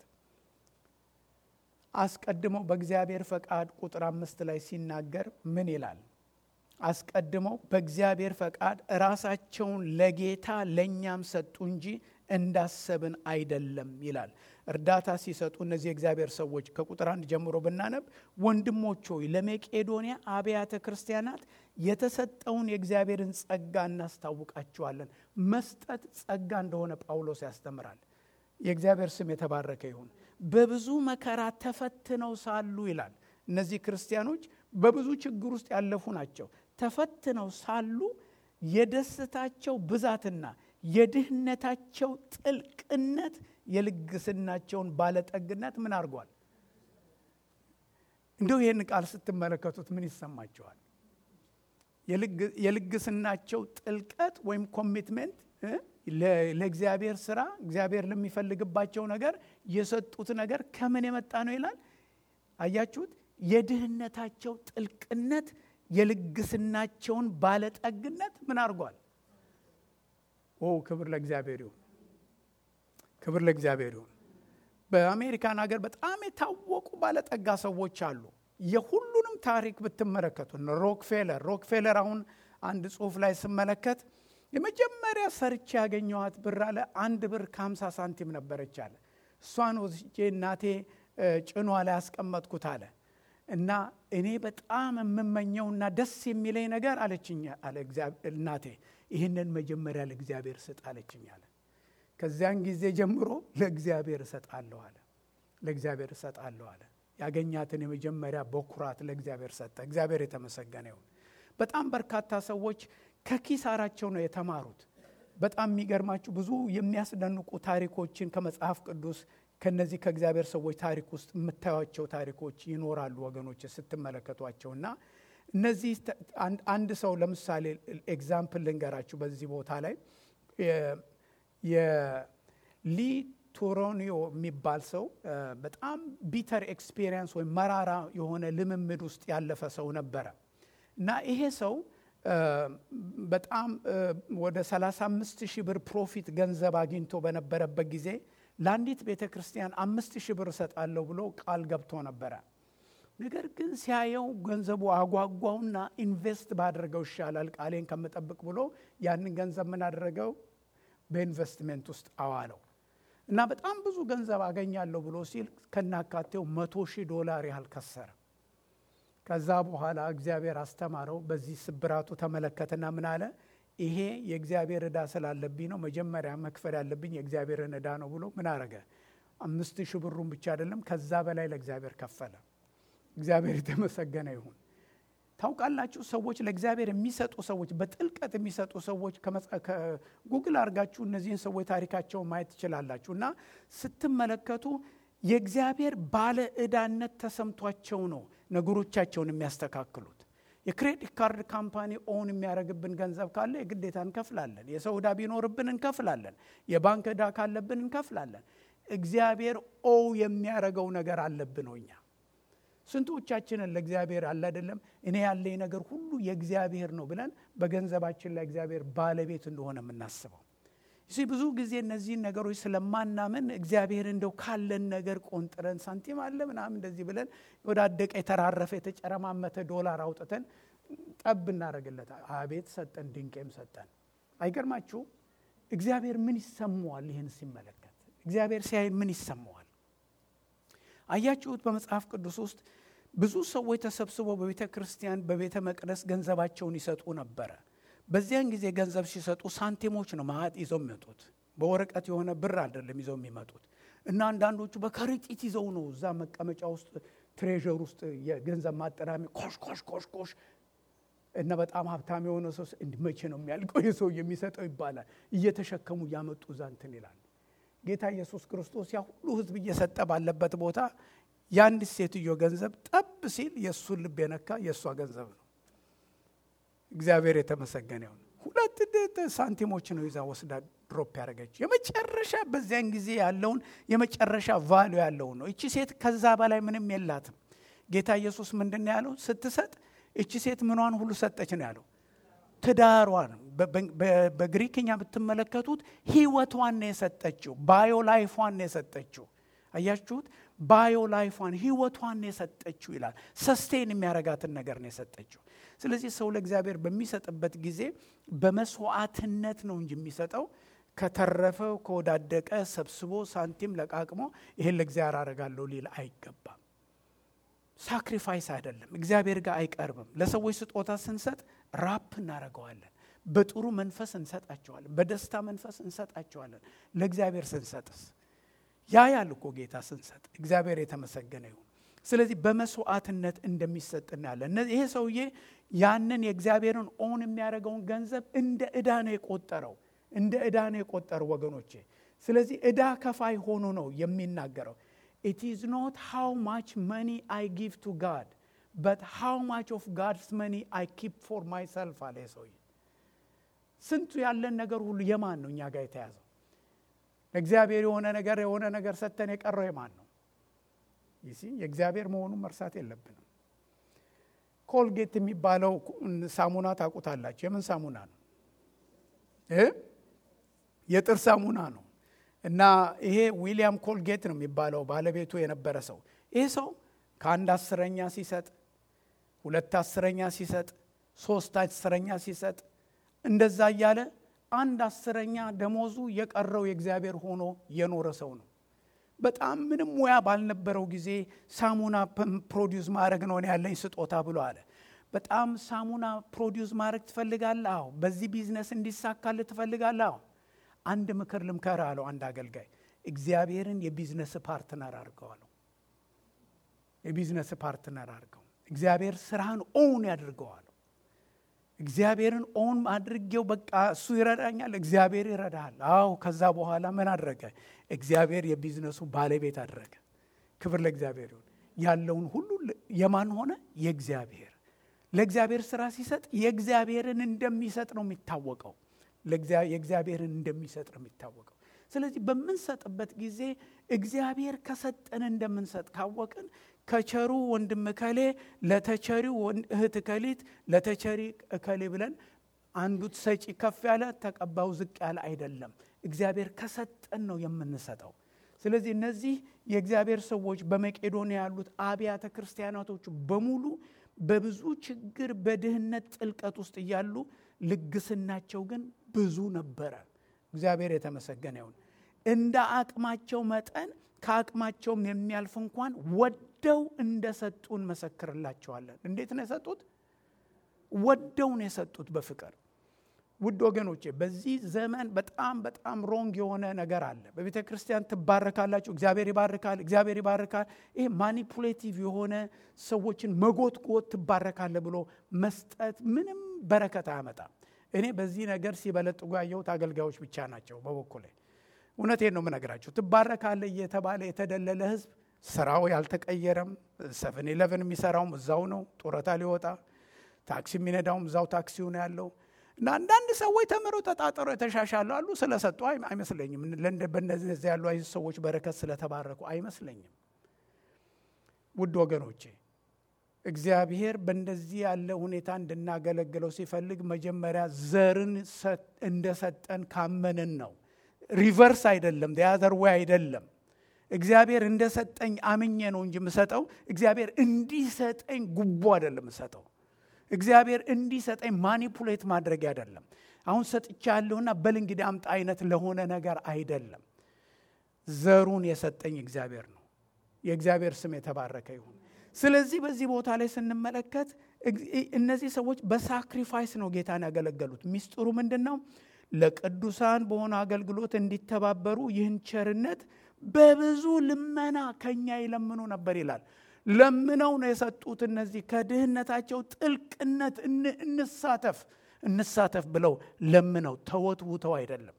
አስቀድመው በእግዚአብሔር ፈቃድ ቁጥር አምስት ላይ ሲናገር ምን ይላል? አስቀድመው በእግዚአብሔር ፈቃድ ራሳቸውን ለጌታ ለኛም ሰጡ እንጂ እንዳሰብን አይደለም ይላል። እርዳታ ሲሰጡ እነዚህ የእግዚአብሔር ሰዎች ከቁጥር አንድ ጀምሮ ብናነብ ወንድሞች ሆይ ለመቄዶንያ አብያተ ክርስቲያናት የተሰጠውን የእግዚአብሔርን ጸጋ እናስታውቃቸዋለን። መስጠት ጸጋ እንደሆነ ጳውሎስ ያስተምራል። የእግዚአብሔር ስም የተባረከ ይሁን። በብዙ መከራ ተፈትነው ሳሉ ይላል። እነዚህ ክርስቲያኖች በብዙ ችግር ውስጥ ያለፉ ናቸው። ተፈትነው ሳሉ የደስታቸው ብዛትና የድህነታቸው ጥልቅነት የልግስናቸውን ባለጠግነት ምን አድርጓል? እንደው ይህን ቃል ስትመለከቱት ምን ይሰማቸዋል? የልግስናቸው ጥልቀት ወይም ኮሚትመንት ለእግዚአብሔር ስራ እግዚአብሔር ለሚፈልግባቸው ነገር የሰጡት ነገር ከምን የመጣ ነው ይላል። አያችሁት? የድህነታቸው ጥልቅነት የልግስናቸውን ባለጠግነት ምን አድርጓል? ኦ ክብር ለእግዚአብሔር ይሁን። ክብር ለእግዚአብሔር ይሁን። በአሜሪካን ሀገር በጣም የታወቁ ባለጠጋ ሰዎች አሉ። የሁሉንም ታሪክ ብትመለከቱ ሮክፌለር ሮክፌለር አሁን አንድ ጽሑፍ ላይ ስመለከት የመጀመሪያ ሰርቼ ያገኘኋት ብር አለ አንድ ብር ከሀምሳ ሳንቲም ነበረች አለ። እሷን ወስጄ እናቴ ጭኗ ላይ አስቀመጥኩት አለ እና እኔ በጣም የምመኘውና ደስ የሚለኝ ነገር አለችኝ አለ እናቴ ይህንን መጀመሪያ ለእግዚአብሔር ስጥ አለችኝ አለ። ከዚያን ጊዜ ጀምሮ ለእግዚአብሔር እሰጣለሁ አለ። ለእግዚአብሔር እሰጣለሁ አለ። ያገኛትን የመጀመሪያ በኩራት ለእግዚአብሔር ሰጠ። እግዚአብሔር የተመሰገነ ይሁን። በጣም በርካታ ሰዎች ከኪሳራቸው ነው የተማሩት። በጣም የሚገርማችሁ ብዙ የሚያስደንቁ ታሪኮችን ከመጽሐፍ ቅዱስ ከነዚህ ከእግዚአብሔር ሰዎች ታሪክ ውስጥ የምታዩቸው ታሪኮች ይኖራሉ ወገኖች ስትመለከቷቸውና እነዚህ አንድ ሰው ለምሳሌ ኤግዛምፕል ልንገራችሁ በዚህ ቦታ ላይ የሊ ቱሮኒዮ የሚባል ሰው በጣም ቢተር ኤክስፒሪየንስ ወይ መራራ የሆነ ልምምድ ውስጥ ያለፈ ሰው ነበረ እና ይሄ ሰው በጣም ወደ ሰላሳ አምስት ሺህ ብር ፕሮፊት ገንዘብ አግኝቶ በነበረበት ጊዜ ለአንዲት ቤተክርስቲያን አምስት ሺህ ብር እሰጣለሁ ብሎ ቃል ገብቶ ነበረ። ነገር ግን ሲያየው ገንዘቡ አጓጓውና ኢንቨስት ባደረገው ይሻላል ቃሌን ከመጠበቅ ብሎ ያንን ገንዘብ ምን አደረገው? በኢንቨስትመንት ውስጥ አዋለው እና በጣም ብዙ ገንዘብ አገኛለሁ ብሎ ሲል ከናካቴው መቶ ሺህ ዶላር ያህል ከሰረ። ከዛ በኋላ እግዚአብሔር አስተማረው። በዚህ ስብራቱ ተመለከተና ምን አለ? ይሄ የእግዚአብሔር ዕዳ ስላለብኝ ነው፣ መጀመሪያ መክፈል ያለብኝ የእግዚአብሔርን ዕዳ ነው ብሎ ምን አረገ? አምስት ሺህ ብሩን ብቻ አይደለም ከዛ በላይ ለእግዚአብሔር ከፈለ። እግዚአብሔር የተመሰገነ ይሁን። ታውቃላችሁ ሰዎች ለእግዚአብሔር የሚሰጡ ሰዎች በጥልቀት የሚሰጡ ሰዎች ከጉግል አድርጋችሁ እነዚህን ሰዎች ታሪካቸውን ማየት ትችላላችሁ። እና ስትመለከቱ የእግዚአብሔር ባለ ዕዳነት ተሰምቷቸው ነው ነገሮቻቸውን የሚያስተካክሉት። የክሬዲት ካርድ ካምፓኒ ኦን የሚያደርግብን ገንዘብ ካለ የግዴታ እንከፍላለን። የሰው ዕዳ ቢኖርብን እንከፍላለን። የባንክ ዕዳ ካለብን እንከፍላለን። እግዚአብሔር ኦ የሚያደርገው ነገር አለብን ነው። እኛ ስንቶቻችንን ለእግዚአብሔር አለ አይደለም እኔ ያለኝ ነገር ሁሉ የእግዚአብሔር ነው ብለን በገንዘባችን ላይ እግዚአብሔር ባለቤት እንደሆነ የምናስበው። እዚህ ብዙ ጊዜ እነዚህን ነገሮች ስለማናምን እግዚአብሔር እንደው ካለን ነገር ቆንጥረን ሳንቲም አለ ምናምን እንደዚህ ብለን ወዳደቀ የተራረፈ የተጨረማመተ ዶላር አውጥተን ጠብ እናደርግለታል። አቤት ሰጠን፣ ድንቄም ሰጠን። አይገርማችሁ? እግዚአብሔር ምን ይሰማዋል? ይህን ሲመለከት እግዚአብሔር ሲያይ ምን ይሰማዋል? አያችሁት? በመጽሐፍ ቅዱስ ውስጥ ብዙ ሰዎች ተሰብስበው በቤተ ክርስቲያን በቤተ መቅደስ ገንዘባቸውን ይሰጡ ነበረ። በዚያን ጊዜ ገንዘብ ሲሰጡ ሳንቲሞች ነው ማዕት ይዘው የሚመጡት። በወረቀት የሆነ ብር አይደለም ይዘው የሚመጡት። እና አንዳንዶቹ በከረጢት ይዘው ነው እዛ መቀመጫ ውስጥ ትሬዠር ውስጥ የገንዘብ ማጠራሚ ኮሽ ኮሽ ኮሽ ኮሽ እና በጣም ሀብታም የሆነ ሰው እንዲመቼ ነው የሚያልቀው የሰው የሚሰጠው ይባላል። እየተሸከሙ ያመጡ ዛንትን ይላል። ጌታ ኢየሱስ ክርስቶስ ያ ሁሉ ሕዝብ እየሰጠ ባለበት ቦታ ያንድ ሴትዮ ገንዘብ ጠብ ሲል የሱን ልብ የነካ የሷ ገንዘብ ነው። እግዚአብሔር የተመሰገነ ይሁን። ሁለት ሳንቲሞች ነው ይዛ ወስዳ ድሮፕ ያደረገች። የመጨረሻ በዚያን ጊዜ ያለውን የመጨረሻ ቫልዩ ያለው ነው። እቺ ሴት ከዛ በላይ ምንም የላትም። ጌታ ኢየሱስ ምንድነው ያለው? ስትሰጥ እቺ ሴት ምኗን ሁሉ ሰጠች ነው ያለው? ትዳሯን። በግሪክኛ ብትመለከቱት ህይወቷን ነው የሰጠችው። ባዮ ላይፏን ነው የሰጠችው። አያችሁት? ባዮ ላይፏን ህይወቷን ነው የሰጠችው ይላል። ሰስቴን የሚያረጋትን ነገር ነው የሰጠችው። ስለዚህ ሰው ለእግዚአብሔር በሚሰጥበት ጊዜ በመስዋዕትነት ነው እንጂ የሚሰጠው ከተረፈው ከወዳደቀ ሰብስቦ ሳንቲም ለቃቅሞ ይሄን ለእግዚአብሔር አረጋለሁ ሊል አይገባም። ሳክሪፋይስ አይደለም፣ እግዚአብሔር ጋር አይቀርብም። ለሰዎች ስጦታ ስንሰጥ ራፕ እናረጋዋለን፣ በጥሩ መንፈስ እንሰጣቸዋለን፣ በደስታ መንፈስ እንሰጣቸዋለን። ለእግዚአብሔር ስንሰጥስ ያ ያልኮ ጌታ ስንሰጥ እግዚአብሔር የተመሰገነ ይሁን። ስለዚህ በመስዋዕትነት እንደሚሰጥ እናያለን። ይሄ ሰውዬ ያንን የእግዚአብሔርን ኦን የሚያደርገውን ገንዘብ እንደ ዕዳ ነው የቆጠረው፣ እንደ ዕዳ ነው የቆጠረው ወገኖቼ። ስለዚህ ዕዳ ከፋይ ሆኖ ነው የሚናገረው። It is not how much money I give to God, but how much of God's money I keep for myself አለ ሰውዬ። ስንቱ ያለን ነገር ሁሉ የማን ነው? እኛ ጋር የተያዘው እግዚአብሔር የሆነ ነገር የሆነ ነገር ሰተን የቀረው የማን ነው? ይሲ የእግዚአብሔር መሆኑን መርሳት የለብንም። ኮልጌት የሚባለው ሳሙና ታውቁታላችሁ። የምን ሳሙና ነው? እ የጥርስ ሳሙና ነው። እና ይሄ ዊሊያም ኮልጌት ነው የሚባለው ባለቤቱ የነበረ ሰው። ይሄ ሰው ከአንድ አስረኛ ሲሰጥ፣ ሁለት አስረኛ ሲሰጥ፣ ሶስት አስረኛ ሲሰጥ እንደዛ እያለ አንድ አስረኛ ደሞዙ የቀረው የእግዚአብሔር ሆኖ የኖረ ሰው ነው። በጣም ምንም ሙያ ባልነበረው ጊዜ ሳሙና ፕሮዲዩስ ማድረግ ነው ያለኝ ስጦታ ብሎ አለ። በጣም ሳሙና ፕሮዲዩስ ማድረግ ትፈልጋለህ? አዎ። በዚህ ቢዝነስ እንዲሳካልህ ትፈልጋለህ? አዎ። አንድ ምክር ልምከር አለው አንድ አገልጋይ። እግዚአብሔርን የቢዝነስ ፓርትነር አድርገው አለው። የቢዝነስ ፓርትነር አድርገው፣ እግዚአብሔር ስራህን ኦን ያድርገዋል። እግዚአብሔርን ኦን አድርጌው በቃ እሱ ይረዳኛል፣ እግዚአብሔር ይረዳሃል። አዎ። ከዛ በኋላ ምን አደረገ? እግዚአብሔር የቢዝነሱ ባለቤት አደረገ። ክብር ለእግዚአብሔር ይሁን። ያለውን ሁሉ የማን ሆነ? የእግዚአብሔር። ለእግዚአብሔር ስራ ሲሰጥ የእግዚአብሔርን እንደሚሰጥ ነው የሚታወቀው። የእግዚአብሔርን እንደሚሰጥ ነው የሚታወቀው። ስለዚህ በምንሰጥበት ጊዜ እግዚአብሔር ከሰጠን እንደምንሰጥ ካወቅን ከቸሩ ወንድም ከሌ ለተቸሪው እህት ከሊት ለተቸሪ ከሌ ብለን አንዱ ሰጪ ከፍ ያለ ተቀባው ዝቅ ያለ አይደለም። እግዚአብሔር ከሰጠን ነው የምንሰጠው። ስለዚህ እነዚህ የእግዚአብሔር ሰዎች በመቄዶንያ ያሉት አብያተ ክርስቲያናቶች በሙሉ በብዙ ችግር በድህነት ጥልቀት ውስጥ እያሉ ልግስናቸው ግን ብዙ ነበረ። እግዚአብሔር የተመሰገነ ይሁን። እንደ አቅማቸው መጠን ከአቅማቸውም የሚያልፍ እንኳን ወደው እንደሰጡን መሰክርላቸዋለን። እንዴት ነው የሰጡት? ወደው ነው የሰጡት በፍቅር። ውድ ወገኖቼ በዚህ ዘመን በጣም በጣም ሮንግ የሆነ ነገር አለ። በቤተ ክርስቲያን ትባረካላችሁ፣ እግዚአብሔር ይባርካል፣ እግዚአብሔር ይባርካል። ይሄ ማኒፑሌቲቭ የሆነ ሰዎችን መጎትጎት ትባረካለ ብሎ መስጠት ምንም በረከት አያመጣም። እኔ በዚህ ነገር ሲበለጥጉ ያየሁት አገልጋዮች ብቻ ናቸው በበኩሌ። እውነቴን ነው የምነግራችሁ። ትባረካለ እየተባለ የተደለለ ህዝብ ስራው ያልተቀየረም፣ ሰቨን ኢሌቨን የሚሰራውም እዛው ነው፣ ጡረታ ሊወጣ ታክሲ የሚነዳውም እዛው ታክሲው ነው ያለው። እና አንዳንድ ሰዎች ተምረው ተጣጣሩ የተሻሻሉ አሉ። ስለሰጡ አይመስለኝም። በእነዚህ ያሉ አይነት ሰዎች በረከት ስለተባረኩ አይመስለኝም። ውድ ወገኖቼ እግዚአብሔር በእንደዚህ ያለ ሁኔታ እንድናገለግለው ሲፈልግ መጀመሪያ ዘርን እንደሰጠን ካመንን ነው። ሪቨርስ አይደለም፣ ዲያዘር ወይ አይደለም። እግዚአብሔር እንደሰጠኝ አምኜ ነው እንጂ የምሰጠው። እግዚአብሔር እንዲሰጠኝ ጉቦ አይደለም የምሰጠው። እግዚአብሔር እንዲሰጠኝ ማኒፑሌት ማድረግ አይደለም። አሁን ሰጥቻለሁና በል እንግዲህ አምጣ አይነት ለሆነ ነገር አይደለም። ዘሩን የሰጠኝ እግዚአብሔር ነው። የእግዚአብሔር ስም የተባረከ ይሁን። ስለዚህ በዚህ ቦታ ላይ ስንመለከት እነዚህ ሰዎች በሳክሪፋይስ ነው ጌታን ያገለገሉት። ሚስጥሩ ምንድነው? ለቅዱሳን በሆነ አገልግሎት እንዲተባበሩ ይህን ቸርነት በብዙ ልመና ከኛ ይለምኑ ነበር ይላል። ለምነው ነው የሰጡት። እነዚህ ከድህነታቸው ጥልቅነት እንሳተፍ እንሳተፍ ብለው ለምነው ተወትውተው አይደለም፣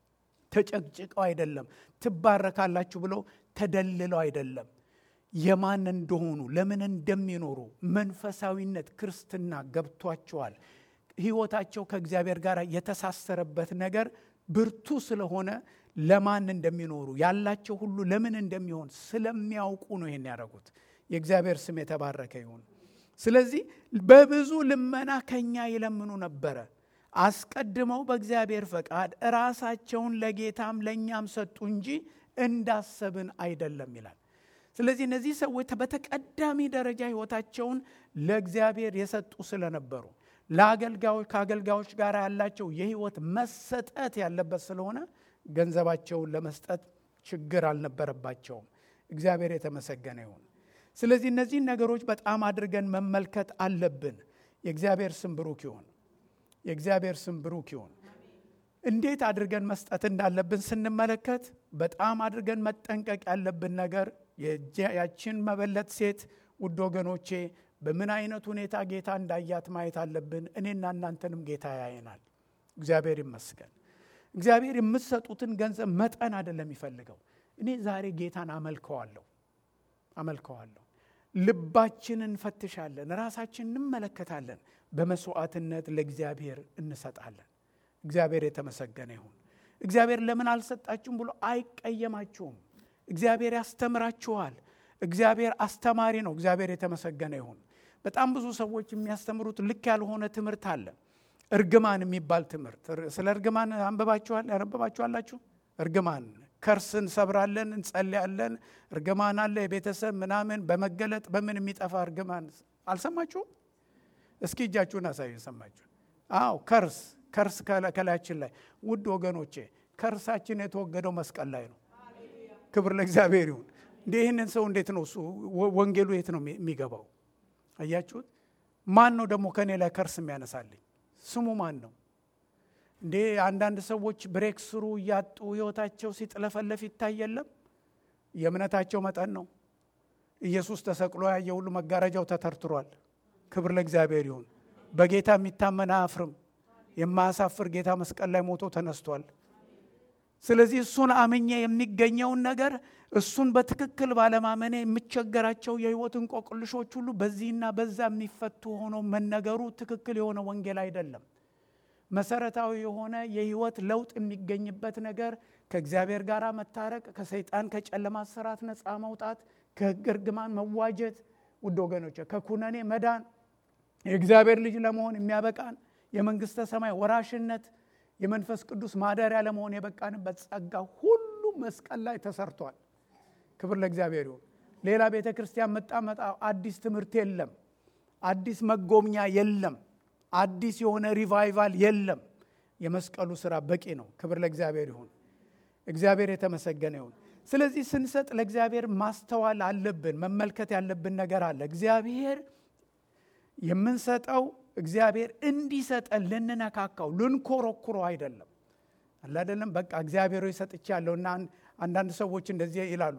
ተጨቅጭቀው አይደለም፣ ትባረካላችሁ ብለው ተደልለው አይደለም። የማን እንደሆኑ ለምን እንደሚኖሩ መንፈሳዊነት ክርስትና ገብቷቸዋል። ህይወታቸው ከእግዚአብሔር ጋር የተሳሰረበት ነገር ብርቱ ስለሆነ ለማን እንደሚኖሩ ያላቸው ሁሉ ለምን እንደሚሆን ስለሚያውቁ ነው ይሄን ያደረጉት። የእግዚአብሔር ስም የተባረከ ይሁን። ስለዚህ በብዙ ልመና ከኛ ይለምኑ ነበረ። አስቀድመው በእግዚአብሔር ፈቃድ ራሳቸውን ለጌታም ለኛም ሰጡ እንጂ እንዳሰብን አይደለም ይላል። ስለዚህ እነዚህ ሰዎች በተቀዳሚ ደረጃ ህይወታቸውን ለእግዚአብሔር የሰጡ ስለነበሩ ለአገልጋዮች ከአገልጋዮች ጋር ያላቸው የህይወት መሰጠት ያለበት ስለሆነ ገንዘባቸውን ለመስጠት ችግር አልነበረባቸውም። እግዚአብሔር የተመሰገነ ይሁን። ስለዚህ እነዚህን ነገሮች በጣም አድርገን መመልከት አለብን። የእግዚአብሔር ስም ብሩክ ይሁን። የእግዚአብሔር ስም ብሩክ ይሁን። እንዴት አድርገን መስጠት እንዳለብን ስንመለከት በጣም አድርገን መጠንቀቅ ያለብን ነገር ያችን መበለት ሴት ውድ ወገኖቼ በምን አይነት ሁኔታ ጌታ እንዳያት ማየት አለብን። እኔና እናንተንም ጌታ ያየናል። እግዚአብሔር ይመስገን። እግዚአብሔር የምትሰጡትን ገንዘብ መጠን አይደለም የሚፈልገው። እኔ ዛሬ ጌታን አመልከዋለሁ አመልከዋለሁ ልባችንን እንፈትሻለን፣ ራሳችንን እንመለከታለን፣ በመስዋዕትነት ለእግዚአብሔር እንሰጣለን። እግዚአብሔር የተመሰገነ ይሁን። እግዚአብሔር ለምን አልሰጣችሁም ብሎ አይቀየማችሁም። እግዚአብሔር ያስተምራችኋል። እግዚአብሔር አስተማሪ ነው። እግዚአብሔር የተመሰገነ ይሁን። በጣም ብዙ ሰዎች የሚያስተምሩት ልክ ያልሆነ ትምህርት አለ። እርግማን የሚባል ትምህርት። ስለ እርግማን አንብባችኋል? ያነበባችኋላችሁ? እርግማን ከርስን ሰብራለን፣ እንጸልያለን። እርግማን አለ የቤተሰብ ምናምን በመገለጥ በምን የሚጠፋ እርግማን አልሰማችሁም? እስኪ እጃችሁን አሳዩ። ሰማችሁ? አዎ ከርስ ከርስ ከላያችን ላይ ውድ ወገኖቼ ከርሳችን የተወገደው መስቀል ላይ ነው። ክብር ለእግዚአብሔር ይሁን። እንዴ ይህንን ሰው እንዴት ነው እሱ ወንጌሉ የት ነው የሚገባው? አያችሁት? ማን ነው ደግሞ ከኔ ላይ ከርስ የሚያነሳልኝ? ስሙ ማን ነው? እንዴ አንዳንድ ሰዎች ብሬክ ስሩ ያጡ ህይወታቸው ሲጥለፈለፍ ይታየለም። የእምነታቸው መጠን ነው። ኢየሱስ ተሰቅሎ ያየ ሁሉ መጋረጃው ተተርትሯል። ክብር ለእግዚአብሔር ይሁን። በጌታ የሚታመን አያፍርም። የማያሳፍር ጌታ መስቀል ላይ ሞቶ ተነስቷል። ስለዚህ እሱን አምኜ የሚገኘውን ነገር እሱን በትክክል ባለማመኔ የምቸገራቸው የህይወት እንቆቅልሾች ሁሉ በዚህና በዛ የሚፈቱ ሆኖ መነገሩ ትክክል የሆነ ወንጌል አይደለም። መሰረታዊ የሆነ የህይወት ለውጥ የሚገኝበት ነገር ከእግዚአብሔር ጋር መታረቅ፣ ከሰይጣን ከጨለማ ስራት ነፃ መውጣት፣ ከሕግ እርግማን መዋጀት፣ ውድ ወገኖች ከኩነኔ መዳን፣ የእግዚአብሔር ልጅ ለመሆን የሚያበቃን የመንግስተ ሰማይ ወራሽነት፣ የመንፈስ ቅዱስ ማደሪያ ለመሆን የበቃንበት ጸጋ ሁሉ መስቀል ላይ ተሰርቷል። ክብር ለእግዚአብሔር ይሁን። ሌላ ቤተ ክርስቲያን መጣ መጣ አዲስ ትምህርት የለም፣ አዲስ መጎብኛ የለም፣ አዲስ የሆነ ሪቫይቫል የለም። የመስቀሉ ስራ በቂ ነው። ክብር ለእግዚአብሔር ይሁን። እግዚአብሔር የተመሰገነ ይሁን። ስለዚህ ስንሰጥ ለእግዚአብሔር ማስተዋል አለብን። መመልከት ያለብን ነገር አለ። እግዚአብሔር የምንሰጠው እግዚአብሔር እንዲሰጠን ልንነካካው ልንኮረኩረው አይደለም። አለ አይደለም በቃ እግዚአብሔር ይሰጥቻለሁና አንዳንድ ሰዎች እንደዚህ ይላሉ።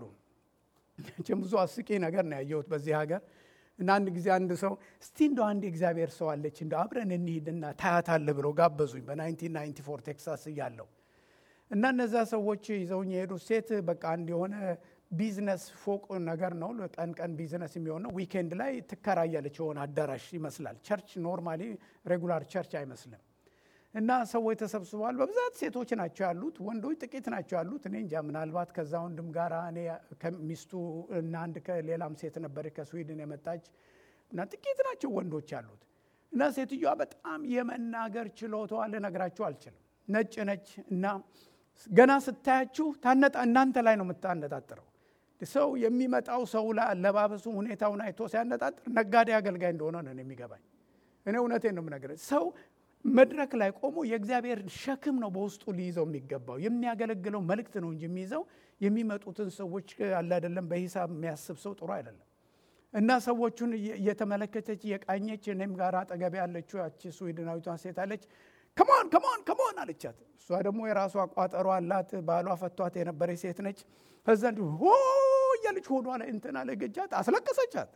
እቺም ብዙ አስቂ ነገር ነው ያየሁት በዚህ ሀገር። እና አንድ ጊዜ አንድ ሰው እስቲ እንደው አንድ እግዚአብሔር ሰው አለች እንደው አብረን እንሂድና ታያታለህ ብለው ጋበዙኝ በ1994 ቴክሳስ እያለሁ። እና እነዛ ሰዎች ይዘውኝ የሄዱ ሴት በቃ አንድ የሆነ ቢዝነስ ፎቅ ነገር ነው፣ ቀን ቀን ቢዝነስ የሚሆነው ዊኬንድ ላይ ትከራያለች። የሆነ አዳራሽ ይመስላል። ቸርች ኖርማሊ ሬጉላር ቸርች አይመስልም። እና ሰዎች ተሰብስበዋል። በብዛት ሴቶች ናቸው ያሉት፣ ወንዶች ጥቂት ናቸው ያሉት። እኔ እንጃ ምናልባት ከዛ ወንድም ጋር እኔ ከሚስቱ እና አንድ ከሌላም ሴት ነበር ከስዊድን የመጣች እና ጥቂት ናቸው ወንዶች ያሉት። እና ሴትዮዋ በጣም የመናገር ችሎታዋ ልነግራችሁ አልችልም። ነጭ ነች እና ገና ስታያችሁ ታነጣ እናንተ ላይ ነው የምታነጣጥረው። ሰው የሚመጣው ሰው ላይ አለባበሱ ሁኔታውን አይቶ ሲያነጣጥር ነጋዴ አገልጋይ እንደሆነ ነው የሚገባኝ። እኔ እውነቴን ነው የምነግርህ። ሰው መድረክ ላይ ቆሞ የእግዚአብሔር ሸክም ነው በውስጡ ሊይዘው የሚገባው። የሚያገለግለው መልእክት ነው እንጂ የሚይዘው የሚመጡትን ሰዎች አለ አይደለም በሂሳብ የሚያስብ ሰው ጥሩ አይደለም። እና ሰዎቹን እየተመለከተች የቃኘች እኔም ጋር አጠገብ ያለችው ያቺ ስዊድናዊቷ ሴት አለች። ከሞን ከሞን ከሞን አለቻት። እሷ ደግሞ የራሷ ቋጠሮ አላት። ባሏ ፈቷት የነበረች ሴት ነች። ከዛ እንዲሁ ሆ እያለች ሆዷ ላይ እንትና ለገጃት አስለቀሰቻት።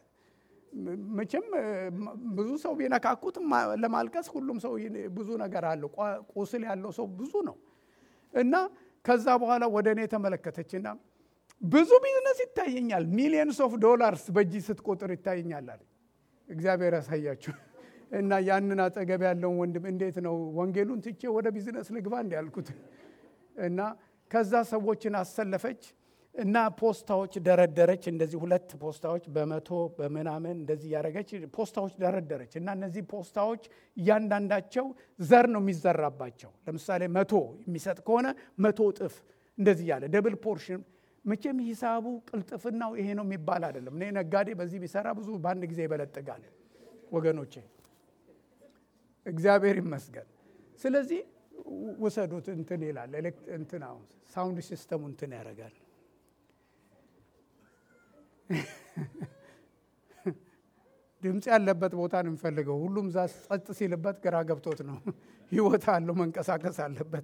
መቼም ብዙ ሰው ቢነካኩት ለማልቀስ ሁሉም ሰው ብዙ ነገር አለው። ቁስል ያለው ሰው ብዙ ነው። እና ከዛ በኋላ ወደ እኔ ተመለከተችና ብዙ ቢዝነስ ይታየኛል፣ ሚሊየንስ ኦፍ ዶላርስ በእጅ ስትቆጥር ይታየኛል አለ። እግዚአብሔር ያሳያችሁ። እና ያንን አጠገብ ያለውን ወንድም እንዴት ነው ወንጌሉን ትቼ ወደ ቢዝነስ ልግባ እንዲያልኩት። እና ከዛ ሰዎችን አሰለፈች እና ፖስታዎች ደረደረች። እንደዚህ ሁለት ፖስታዎች በመቶ በምናምን እንደዚህ ያደረገች ፖስታዎች ደረደረች። እና እነዚህ ፖስታዎች እያንዳንዳቸው ዘር ነው የሚዘራባቸው። ለምሳሌ መቶ የሚሰጥ ከሆነ መቶ እጥፍ እንደዚህ ያለ ደብል ፖርሽን። መቼም ሂሳቡ ቅልጥፍናው ይሄ ነው የሚባል አይደለም። እኔ ነጋዴ በዚህ ቢሰራ ብዙ በአንድ ጊዜ ይበለጥጋል ወገኖቼ። እግዚአብሔር ይመስገን። ስለዚህ ወሰዱት እንትን ይላል ኤሌክትሪክ እንትን አሁን ሳውንድ ሲስተሙ እንትን ያደርጋል። ድምጽ ያለበት ቦታ ነው የምፈልገው። ሁሉም ዛስ ጸጥ ሲልበት ግራ ገብቶት ነው። ህይወት አለው መንቀሳቀስ አለበት።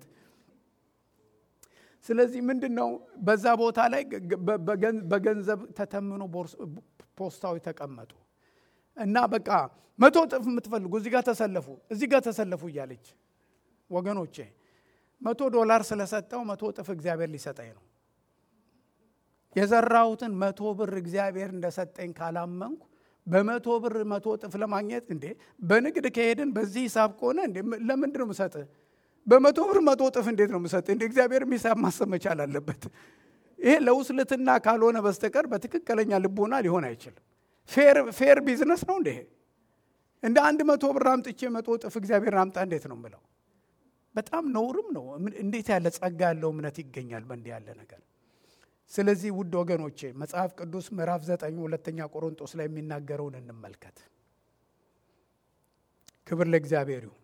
ስለዚህ ምንድነው በዛ ቦታ ላይ በገንዘብ ተተምኖ ፖስታው ተቀመጡ እና በቃ መቶ ጥፍ የምትፈልጉ እዚህ ጋር ተሰለፉ እዚህ ጋር ተሰለፉ እያለች ወገኖቼ መቶ ዶላር ስለሰጠው መቶ ጥፍ እግዚአብሔር ሊሰጠኝ ነው። የዘራሁትን መቶ ብር እግዚአብሔር እንደሰጠኝ ካላመንኩ በመቶ ብር መቶ ጥፍ ለማግኘት እንዴ በንግድ ከሄድን በዚህ ሂሳብ ከሆነ እንዴ ለምንድን ነው የምሰጥህ? በመቶ ብር መቶ ጥፍ እንዴት ነው የምሰጥህ? እንዴ እግዚአብሔር ሂሳብ ማሰብ መቻል አለበት። ይሄ ለውስልትና ካልሆነ በስተቀር በትክክለኛ ልቦና ሊሆን አይችልም። ፌር ፌር ቢዝነስ ነው እንዴ? እንደ አንድ መቶ ብር አምጥቼ መቶ ጥፍ እግዚአብሔር አምጣ እንዴት ነው የምለው? በጣም ነውርም ነው። እንዴት ያለ ጸጋ ያለው እምነት ይገኛል በእንዲህ ያለ ነገር? ስለዚህ ውድ ወገኖቼ መጽሐፍ ቅዱስ ምዕራፍ ዘጠኝ ሁለተኛ ቆሮንቶስ ላይ የሚናገረውን እንመልከት። ክብር ለእግዚአብሔር ይሁን።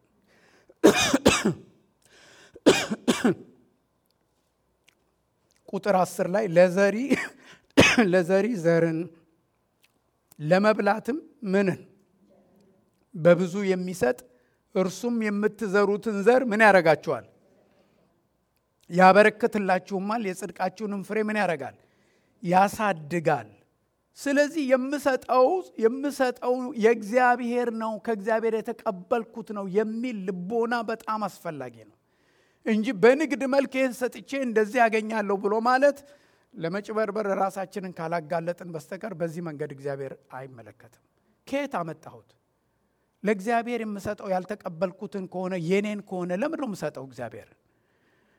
ቁጥር አስር ላይ ለዘሪ ለዘሪ ዘርን ለመብላትም ምንን በብዙ የሚሰጥ እርሱም የምትዘሩትን ዘር ምን ያረጋችኋል? ያበረክትላችሁማል። የጽድቃችሁንም ፍሬ ምን ያረጋል? ያሳድጋል። ስለዚህ የምሰጠው የምሰጠው የእግዚአብሔር ነው፣ ከእግዚአብሔር የተቀበልኩት ነው የሚል ልቦና በጣም አስፈላጊ ነው እንጂ በንግድ መልክ ይህን ሰጥቼ እንደዚህ ያገኛለሁ ብሎ ማለት ለመጭበርበር ራሳችንን ካላጋለጥን በስተቀር በዚህ መንገድ እግዚአብሔር አይመለከትም። ከየት አመጣሁት? ለእግዚአብሔር የምሰጠው ያልተቀበልኩትን ከሆነ የኔን ከሆነ ለምን ነው የምሰጠው እግዚአብሔር?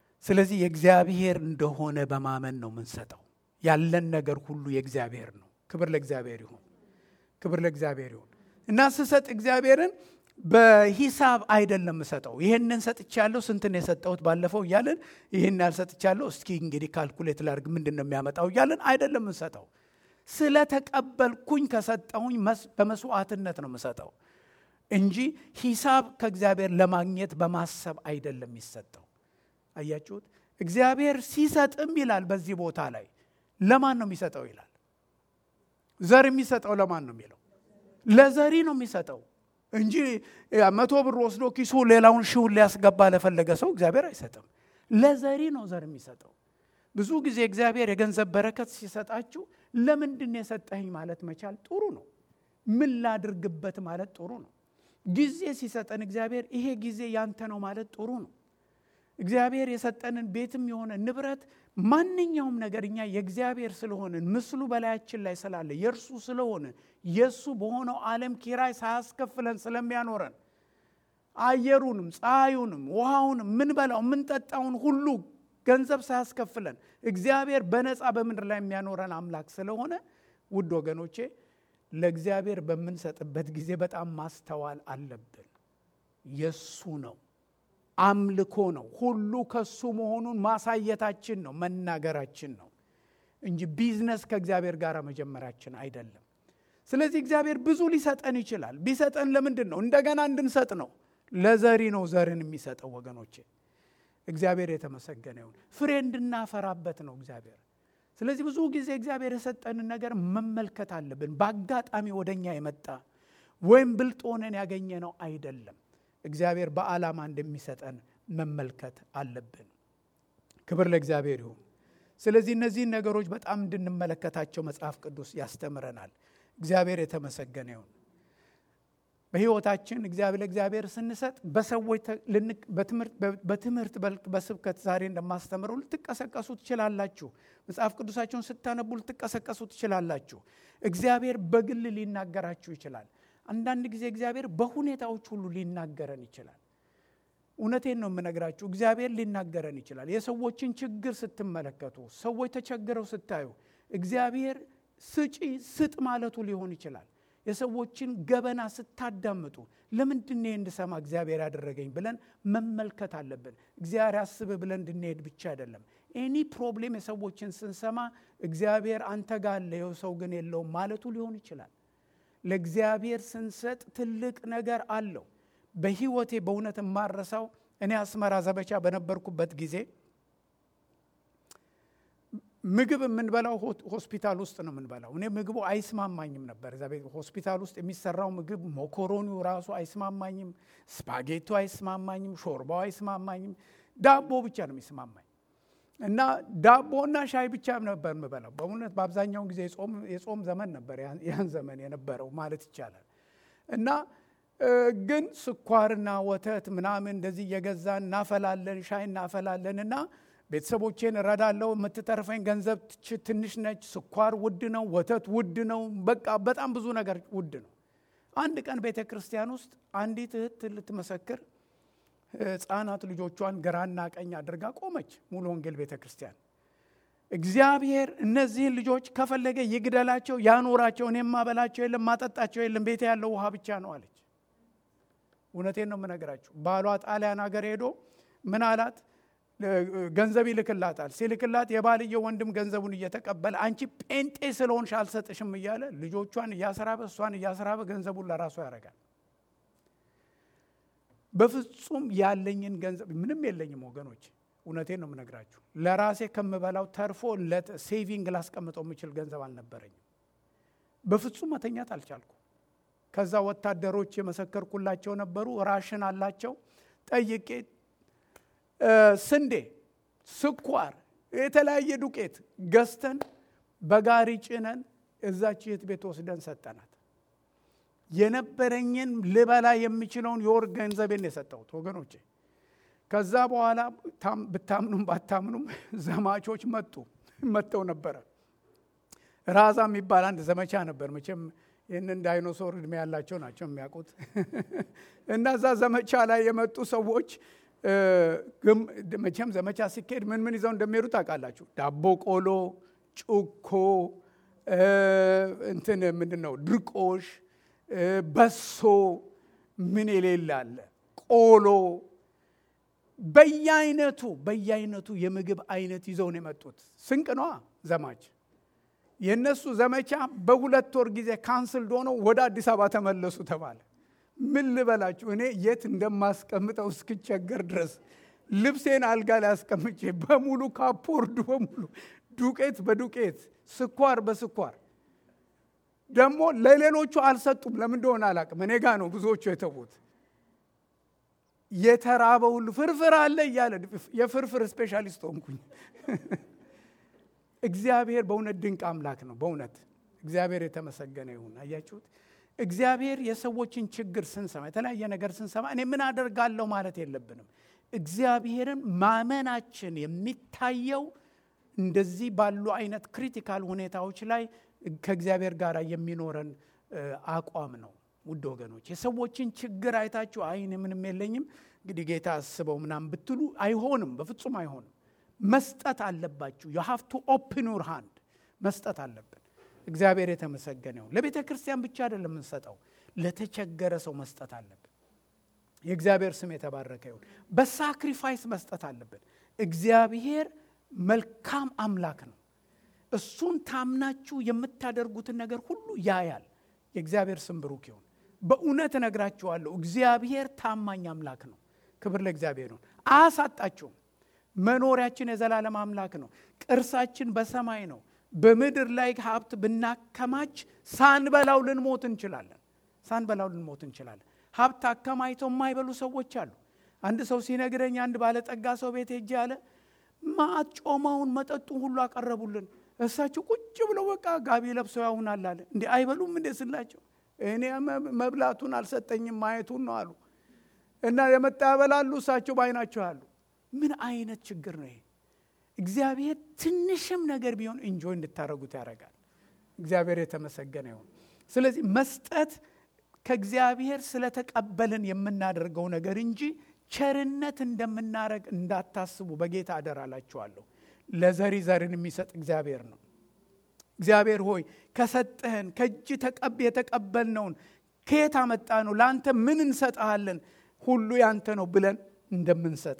ስለዚህ የእግዚአብሔር እንደሆነ በማመን ነው የምንሰጠው። ያለን ነገር ሁሉ የእግዚአብሔር ነው። ክብር ለእግዚአብሔር ይሁን። ክብር ለእግዚአብሔር ይሁን። እና ስሰጥ እግዚአብሔርን በሂሳብ አይደለም የምሰጠው። ይሄንን ሰጥቻለሁ፣ ስንት ነው የሰጠሁት ባለፈው እያለን ይሄን ያልሰጥቻለሁ፣ እስኪ እንግዲህ ካልኩሌት ላድርግ ምንድን ነው የሚያመጣው እያለን አይደለም የምሰጠው። ስለተቀበልኩኝ ከሰጠሁኝ በመስዋዕትነት ነው የምሰጠው እንጂ ሂሳብ ከእግዚአብሔር ለማግኘት በማሰብ አይደለም የሚሰጠው። አያችሁት? እግዚአብሔር ሲሰጥም ይላል በዚህ ቦታ ላይ ለማን ነው የሚሰጠው ይላል። ዘር የሚሰጠው ለማን ነው የሚለው? ለዘሪ ነው የሚሰጠው እንጂ መቶ ብር ወስዶ ኪሱ ሌላውን ሺውን ሊያስገባ ለፈለገ ሰው እግዚአብሔር አይሰጥም። ለዘሪ ነው ዘር የሚሰጠው። ብዙ ጊዜ እግዚአብሔር የገንዘብ በረከት ሲሰጣችሁ ለምንድን የሰጠኸኝ ማለት መቻል ጥሩ ነው። ምን ላድርግበት ማለት ጥሩ ነው። ጊዜ ሲሰጠን እግዚአብሔር ይሄ ጊዜ ያንተ ነው ማለት ጥሩ ነው። እግዚአብሔር የሰጠንን ቤትም የሆነ ንብረት ማንኛውም ነገር እኛ የእግዚአብሔር ስለሆንን ምስሉ በላያችን ላይ ስላለ የእርሱ ስለሆነ የእሱ በሆነው ዓለም ኪራይ ሳያስከፍለን ስለሚያኖረን አየሩንም ፀሐዩንም ውሃውንም ምንበላው ምንጠጣውን ሁሉ ገንዘብ ሳያስከፍለን እግዚአብሔር በነፃ በምድር ላይ የሚያኖረን አምላክ ስለሆነ ውድ ወገኖቼ ለእግዚአብሔር በምንሰጥበት ጊዜ በጣም ማስተዋል አለብን። የሱ ነው፣ አምልኮ ነው፣ ሁሉ ከሱ መሆኑን ማሳየታችን ነው፣ መናገራችን ነው እንጂ ቢዝነስ ከእግዚአብሔር ጋር መጀመራችን አይደለም። ስለዚህ እግዚአብሔር ብዙ ሊሰጠን ይችላል። ቢሰጠን ለምንድን ነው? እንደገና እንድንሰጥ ነው። ለዘሪ ነው ዘርን የሚሰጠው ወገኖቼ። እግዚአብሔር የተመሰገነ ይሁን። ፍሬ እንድናፈራበት ነው እግዚአብሔር። ስለዚህ ብዙ ጊዜ እግዚአብሔር የሰጠንን ነገር መመልከት አለብን። በአጋጣሚ ወደኛ የመጣ ወይም ብልጥ ሆነን ያገኘነው አይደለም። እግዚአብሔር በዓላማ እንደሚሰጠን መመልከት አለብን። ክብር ለእግዚአብሔር ይሁን። ስለዚህ እነዚህን ነገሮች በጣም እንድንመለከታቸው መጽሐፍ ቅዱስ ያስተምረናል። እግዚአብሔር የተመሰገነ ይሁን። በህይወታችን እግዚአብሔር ለእግዚአብሔር ስንሰጥ በሰዎች በትምህርት በትምህርት በስብከት ዛሬ እንደማስተምረው ልትቀሰቀሱ ትችላላችሁ። መጽሐፍ ቅዱሳችሁን ስታነቡ ልትቀሰቀሱ ትችላላችሁ። እግዚአብሔር በግል ሊናገራችሁ ይችላል። አንዳንድ ጊዜ እግዚአብሔር በሁኔታዎች ሁሉ ሊናገረን ይችላል። እውነቴን ነው የምነግራችሁ። እግዚአብሔር ሊናገረን ይችላል። የሰዎችን ችግር ስትመለከቱ፣ ሰዎች ተቸግረው ስታዩ እግዚአብሔር ስጪ ስጥ ማለቱ ሊሆን ይችላል። የሰዎችን ገበና ስታዳምጡ ለምንድን ነው እንድሰማ እግዚአብሔር ያደረገኝ ብለን መመልከት አለብን። እግዚአብሔር ያስብ ብለን እንድንሄድ ብቻ አይደለም። ኤኒ ፕሮብሌም የሰዎችን ስንሰማ እግዚአብሔር አንተ ጋር አለ ይኸው ሰው ግን የለውም ማለቱ ሊሆን ይችላል። ለእግዚአብሔር ስንሰጥ ትልቅ ነገር አለው። በህይወቴ በእውነት ማረሳው እኔ አስመራ ዘመቻ በነበርኩበት ጊዜ ምግብ የምንበላው ሆስፒታል ውስጥ ነው የምንበላው። እኔ ምግቡ አይስማማኝም ነበር። እዛ ቤት ሆስፒታል ውስጥ የሚሰራው ምግብ ሞኮሮኒው ራሱ አይስማማኝም፣ ስፓጌቱ አይስማማኝም፣ ሾርባው አይስማማኝም። ዳቦ ብቻ ነው የሚስማማኝ እና ዳቦና ሻይ ብቻ ነበር የምበላው። በእውነት በአብዛኛው ጊዜ የጾም የጾም ዘመን ነበር ያን ዘመን የነበረው ማለት ይቻላል። እና ግን ስኳርና ወተት ምናምን እንደዚህ እየገዛን እናፈላለን፣ ሻይ እናፈላለንና ቤተሰቦቼን እረዳለሁ። የምትተርፈኝ ገንዘብ ትንሽ ነች። ስኳር ውድ ነው፣ ወተት ውድ ነው፣ በቃ በጣም ብዙ ነገር ውድ ነው። አንድ ቀን ቤተ ክርስቲያን ውስጥ አንዲት እህት ልትመሰክር ሕፃናት ልጆቿን ግራና ቀኝ አድርጋ ቆመች። ሙሉ ወንጌል ቤተ ክርስቲያን እግዚአብሔር እነዚህን ልጆች ከፈለገ ይግደላቸው ያኖራቸው፣ እኔ ማበላቸው የለም ማጠጣቸው የለም፣ ቤቴ ያለው ውሃ ብቻ ነው አለች። እውነቴን ነው የምነግራችሁ። ባሏ ጣሊያን ሀገር ሄዶ ምን አላት? ገንዘብ ይልክላታል። ሲልክላት የባልየው ወንድም ገንዘቡን እየተቀበለ አንቺ ጴንጤ ስለሆንሽ አልሰጥሽም እያለ ልጆቿን እያስራበ እሷን እያስራበ ገንዘቡን ለራሱ ያደርጋል። በፍጹም ያለኝን ገንዘብ ምንም የለኝም ወገኖች፣ እውነቴን ነው የምነግራችሁ። ለራሴ ከምበላው ተርፎ ለሴቪንግ ላስቀምጠው የምችል ገንዘብ አልነበረኝም። በፍጹም መተኛት አልቻልኩ። ከዛ ወታደሮች የመሰከርኩላቸው ነበሩ። ራሽን አላቸው። ጠይቄ ስንዴ፣ ስኳር፣ የተለያየ ዱቄት ገዝተን በጋሪ ጭነን እዛች የት ቤት ወስደን ሰጠናት። የነበረኝን ልበላ የሚችለውን የወር ገንዘቤን የሰጠሁት ወገኖቼ። ከዛ በኋላ ብታምኑም ባታምኑም ዘማቾች መጡ መጥተው ነበረ። ራዛ የሚባል አንድ ዘመቻ ነበር። መቼም ይህንን ዳይኖሶር እድሜ ያላቸው ናቸው የሚያውቁት። እና እዛ ዘመቻ ላይ የመጡ ሰዎች መቼም ዘመቻ ሲካሄድ ምን ምን ይዘው እንደሚሄዱ ታውቃላችሁ። ዳቦ ቆሎ፣ ጩኮ፣ እንትን ምንድነው ድርቆሽ፣ በሶ ምን የሌላለ ቆሎ በየአይነቱ በየአይነቱ የምግብ አይነት ይዘው ነው የመጡት። ስንቅ ነዋ ዘማች። የነሱ ዘመቻ በሁለት ወር ጊዜ ካንስል ሆኖ ወደ አዲስ አበባ ተመለሱ ተባለ። ምን ልበላችሁ እኔ የት እንደማስቀምጠው እስክቸገር ድረስ ልብሴን አልጋ ላይ አስቀምጬ በሙሉ ካፖርዱ በሙሉ ዱቄት በዱቄት ስኳር በስኳር ደግሞ ለሌሎቹ አልሰጡም። ለምን እንደሆነ አላውቅም። እኔ ጋር ነው ብዙዎቹ የተዉት። የተራበው ፍርፍር አለ እያለ የፍርፍር ስፔሻሊስት ሆንኩኝ። እግዚአብሔር በእውነት ድንቅ አምላክ ነው። በእውነት እግዚአብሔር የተመሰገነ ይሁን። አያችሁት? እግዚአብሔር የሰዎችን ችግር ስንሰማ የተለያየ ነገር ስንሰማ እኔ ምን አደርጋለሁ ማለት የለብንም። እግዚአብሔርን ማመናችን የሚታየው እንደዚህ ባሉ አይነት ክሪቲካል ሁኔታዎች ላይ ከእግዚአብሔር ጋር የሚኖረን አቋም ነው። ውድ ወገኖች የሰዎችን ችግር አይታችሁ አይ እኔ ምንም የለኝም እንግዲህ ጌታ አስበው ምናምን ብትሉ አይሆንም፣ በፍጹም አይሆንም። መስጠት አለባችሁ። you have to open your hand መስጠት አለብን። እግዚአብሔር የተመሰገነ ይሁን። ለቤተ ክርስቲያን ብቻ አይደለም የምንሰጠው፣ ለተቸገረ ሰው መስጠት አለብን። የእግዚአብሔር ስም የተባረከ ይሁን። በሳክሪፋይስ መስጠት አለብን። እግዚአብሔር መልካም አምላክ ነው። እሱን ታምናችሁ የምታደርጉትን ነገር ሁሉ ያያል። የእግዚአብሔር ስም ብሩክ ይሁን። በእውነት እነግራችኋለሁ እግዚአብሔር ታማኝ አምላክ ነው። ክብር ለእግዚአብሔር ይሁን። አያሳጣችሁም። መኖሪያችን የዘላለም አምላክ ነው። ቅርሳችን በሰማይ ነው። በምድር ላይ ሀብት ብናከማች ሳንበላው ልንሞት እንችላለን። ሳንበላው ልንሞት እንችላለን። ሀብት አከማይተው የማይበሉ ሰዎች አሉ። አንድ ሰው ሲነግረኝ አንድ ባለጠጋ ሰው ቤት ሄጄ አለ ማዕት ጮማውን መጠጡን ሁሉ አቀረቡልን። እሳቸው ቁጭ ብለው በቃ ጋቢ ለብሰው ያውናል አለ። እንዴ አይበሉም እንዴ ስላቸው እኔ መብላቱን አልሰጠኝም ማየቱን ነው አሉ። እና የመጣ ያበላሉ፣ እሳቸው ባይናቸው አሉ። ምን አይነት ችግር ነው ይሄ? እግዚአብሔር ትንሽም ነገር ቢሆን ኢንጆይ እንድታረጉት ያደርጋል። እግዚአብሔር የተመሰገነ ይሁን። ስለዚህ መስጠት ከእግዚአብሔር ስለተቀበልን የምናደርገው ነገር እንጂ ቸርነት እንደምናረግ እንዳታስቡ በጌታ አደራላችኋለሁ። ለዘሪ ዘርን የሚሰጥ እግዚአብሔር ነው። እግዚአብሔር ሆይ ከሰጠህን ከእጅ ተቀብ የተቀበልነውን ከየት አመጣ ነው ላንተ ምን እንሰጣለን ሁሉ ያንተ ነው ብለን እንደምንሰጥ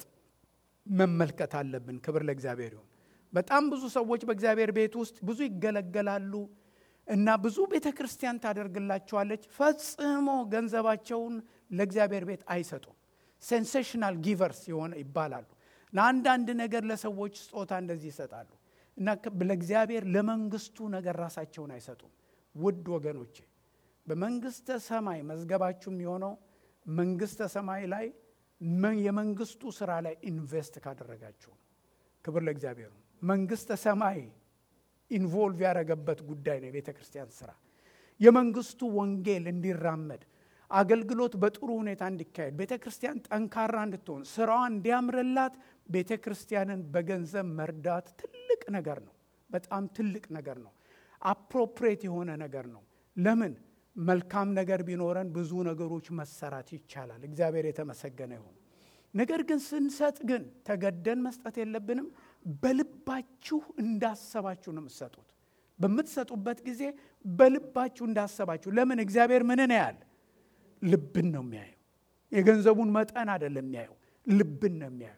መመልከት አለብን። ክብር ለእግዚአብሔር ይሁን። በጣም ብዙ ሰዎች በእግዚአብሔር ቤት ውስጥ ብዙ ይገለገላሉ እና ብዙ ቤተክርስቲያን ታደርግላቸዋለች። ፈጽሞ ገንዘባቸውን ለእግዚአብሔር ቤት አይሰጡም። ሴንሴሽናል ጊቨርስ የሆነ ይባላሉ። ለአንዳንድ ነገር ለሰዎች ስጦታ እንደዚህ ይሰጣሉ እና ለእግዚአብሔር ለመንግስቱ ነገር ራሳቸውን አይሰጡም። ውድ ወገኖቼ በመንግስተ ሰማይ መዝገባችሁ የሚሆነው መንግስተ ሰማይ ላይ የመንግስቱ ስራ ላይ ኢንቨስት ካደረጋችሁ። ክብር ለእግዚአብሔር። መንግስተ ሰማይ ኢንቮልቭ ያደረገበት ጉዳይ ነው የቤተ ክርስቲያን ስራ። የመንግስቱ ወንጌል እንዲራመድ፣ አገልግሎት በጥሩ ሁኔታ እንዲካሄድ፣ ቤተ ክርስቲያን ጠንካራ እንድትሆን፣ ስራዋን እንዲያምርላት ቤተ ክርስቲያንን በገንዘብ መርዳት ትልቅ ነገር ነው። በጣም ትልቅ ነገር ነው። አፕሮፕሪየት የሆነ ነገር ነው። ለምን? መልካም ነገር ቢኖረን ብዙ ነገሮች መሰራት ይቻላል። እግዚአብሔር የተመሰገነ ይሁን። ነገር ግን ስንሰጥ ግን ተገደን መስጠት የለብንም። በልባችሁ እንዳሰባችሁ ነው የምትሰጡት። በምትሰጡበት ጊዜ በልባችሁ እንዳሰባችሁ። ለምን? እግዚአብሔር ምንን ያያል? ልብን ነው የሚያየው። የገንዘቡን መጠን አይደለም የሚያየው፣ ልብን ነው የሚያየው።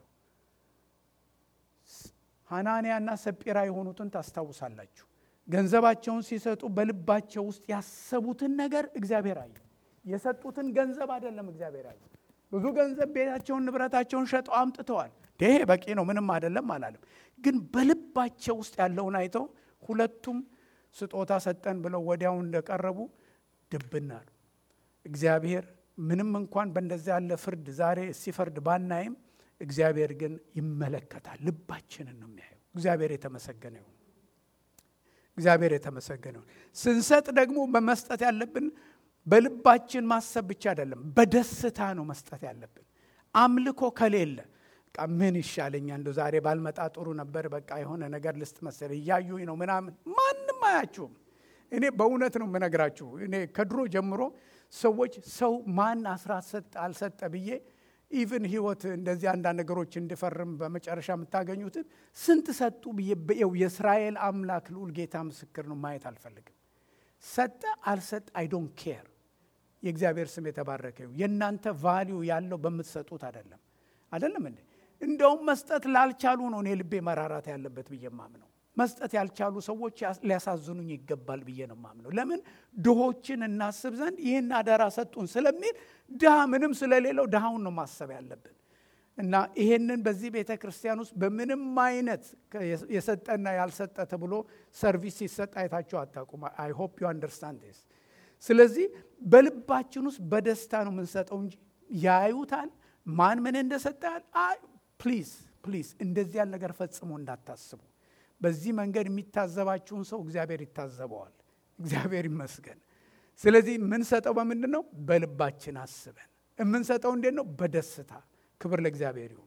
ሐናንያና ሰጲራ የሆኑትን ታስታውሳላችሁ። ገንዘባቸውን ሲሰጡ በልባቸው ውስጥ ያሰቡትን ነገር እግዚአብሔር አየ። የሰጡትን ገንዘብ አይደለም እግዚአብሔር አየ። ብዙ ገንዘብ ቤታቸውን ንብረታቸውን ሸጠው አምጥተዋል። ይሄ በቂ ነው ምንም አይደለም አላለም። ግን በልባቸው ውስጥ ያለውን አይተው ሁለቱም ስጦታ ሰጠን ብለው ወዲያው እንደቀረቡ ድብናሉ። እግዚአብሔር ምንም እንኳን በእንደዚያ ያለ ፍርድ ዛሬ ሲፈርድ ባናይም እግዚአብሔር ግን ይመለከታል። ልባችንን ነው የሚያየው። እግዚአብሔር የተመሰገነ ይሁን። እግዚአብሔር የተመሰገነ ይሁን። ስንሰጥ ደግሞ በመስጠት ያለብን በልባችን ማሰብ ብቻ አይደለም፣ በደስታ ነው መስጠት ያለብን። አምልኮ ከሌለ በቃ ምን ይሻለኛል እንደው ዛሬ ባልመጣ ጥሩ ነበር፣ በቃ የሆነ ነገር ልስጥ መሰለኝ እያዩኝ ነው ምናምን፣ ማንም አያችሁም። እኔ በእውነት ነው የምነግራችሁ። እኔ ከድሮ ጀምሮ ሰዎች ሰው ማን አስራት ሰጠ አልሰጠ ብዬ ኢቭን ህይወት እንደዚህ አንዳንድ ነገሮች እንድፈርም በመጨረሻ የምታገኙትን ስንት ሰጡ በየው የእስራኤል አምላክ ልዑል ጌታ ምስክር ነው ማየት አልፈልግም። ሰጠ አልሰጠ አይ ዶንት ኬር። የእግዚአብሔር ስም የተባረከ ይሁን። የእናንተ ቫልዩ ያለው በምትሰጡት አይደለም አይደለም እንዴ? እንደውም መስጠት ላልቻሉ ነው እኔ ልቤ መራራት ያለበት ብዬ ማምነው። መስጠት ያልቻሉ ሰዎች ሊያሳዝኑኝ ይገባል ብዬ ነው ማምነው። ለምን ድሆችን እናስብ ዘንድ ይህን አደራ ሰጡን ስለሚል ድሃ ምንም ስለሌለው ድሃውን ነው ማሰብ ያለብን። እና ይሄንን በዚህ ቤተ ክርስቲያን ውስጥ በምንም አይነት የሰጠና ያልሰጠ ተብሎ ሰርቪስ ሲሰጥ አይታችሁ አታውቁም። አይ ሆፕ ዩ አንደርስታንድ ዲስ። ስለዚህ በልባችን ውስጥ በደስታ ነው የምንሰጠው እንጂ ያዩታል ማን ምን እንደሰጣል አይ ፕሊዝ ፕሊዝ እንደዚህ ያለ ነገር ፈጽሞ እንዳታስቡ። በዚህ መንገድ የሚታዘባችሁን ሰው እግዚአብሔር ይታዘበዋል። እግዚአብሔር ይመስገን። ስለዚህ የምንሰጠው በምንድን ነው? በልባችን አስበን የምንሰጠው እንዴት ነው? በደስታ። ክብር ለእግዚአብሔር ይሁን።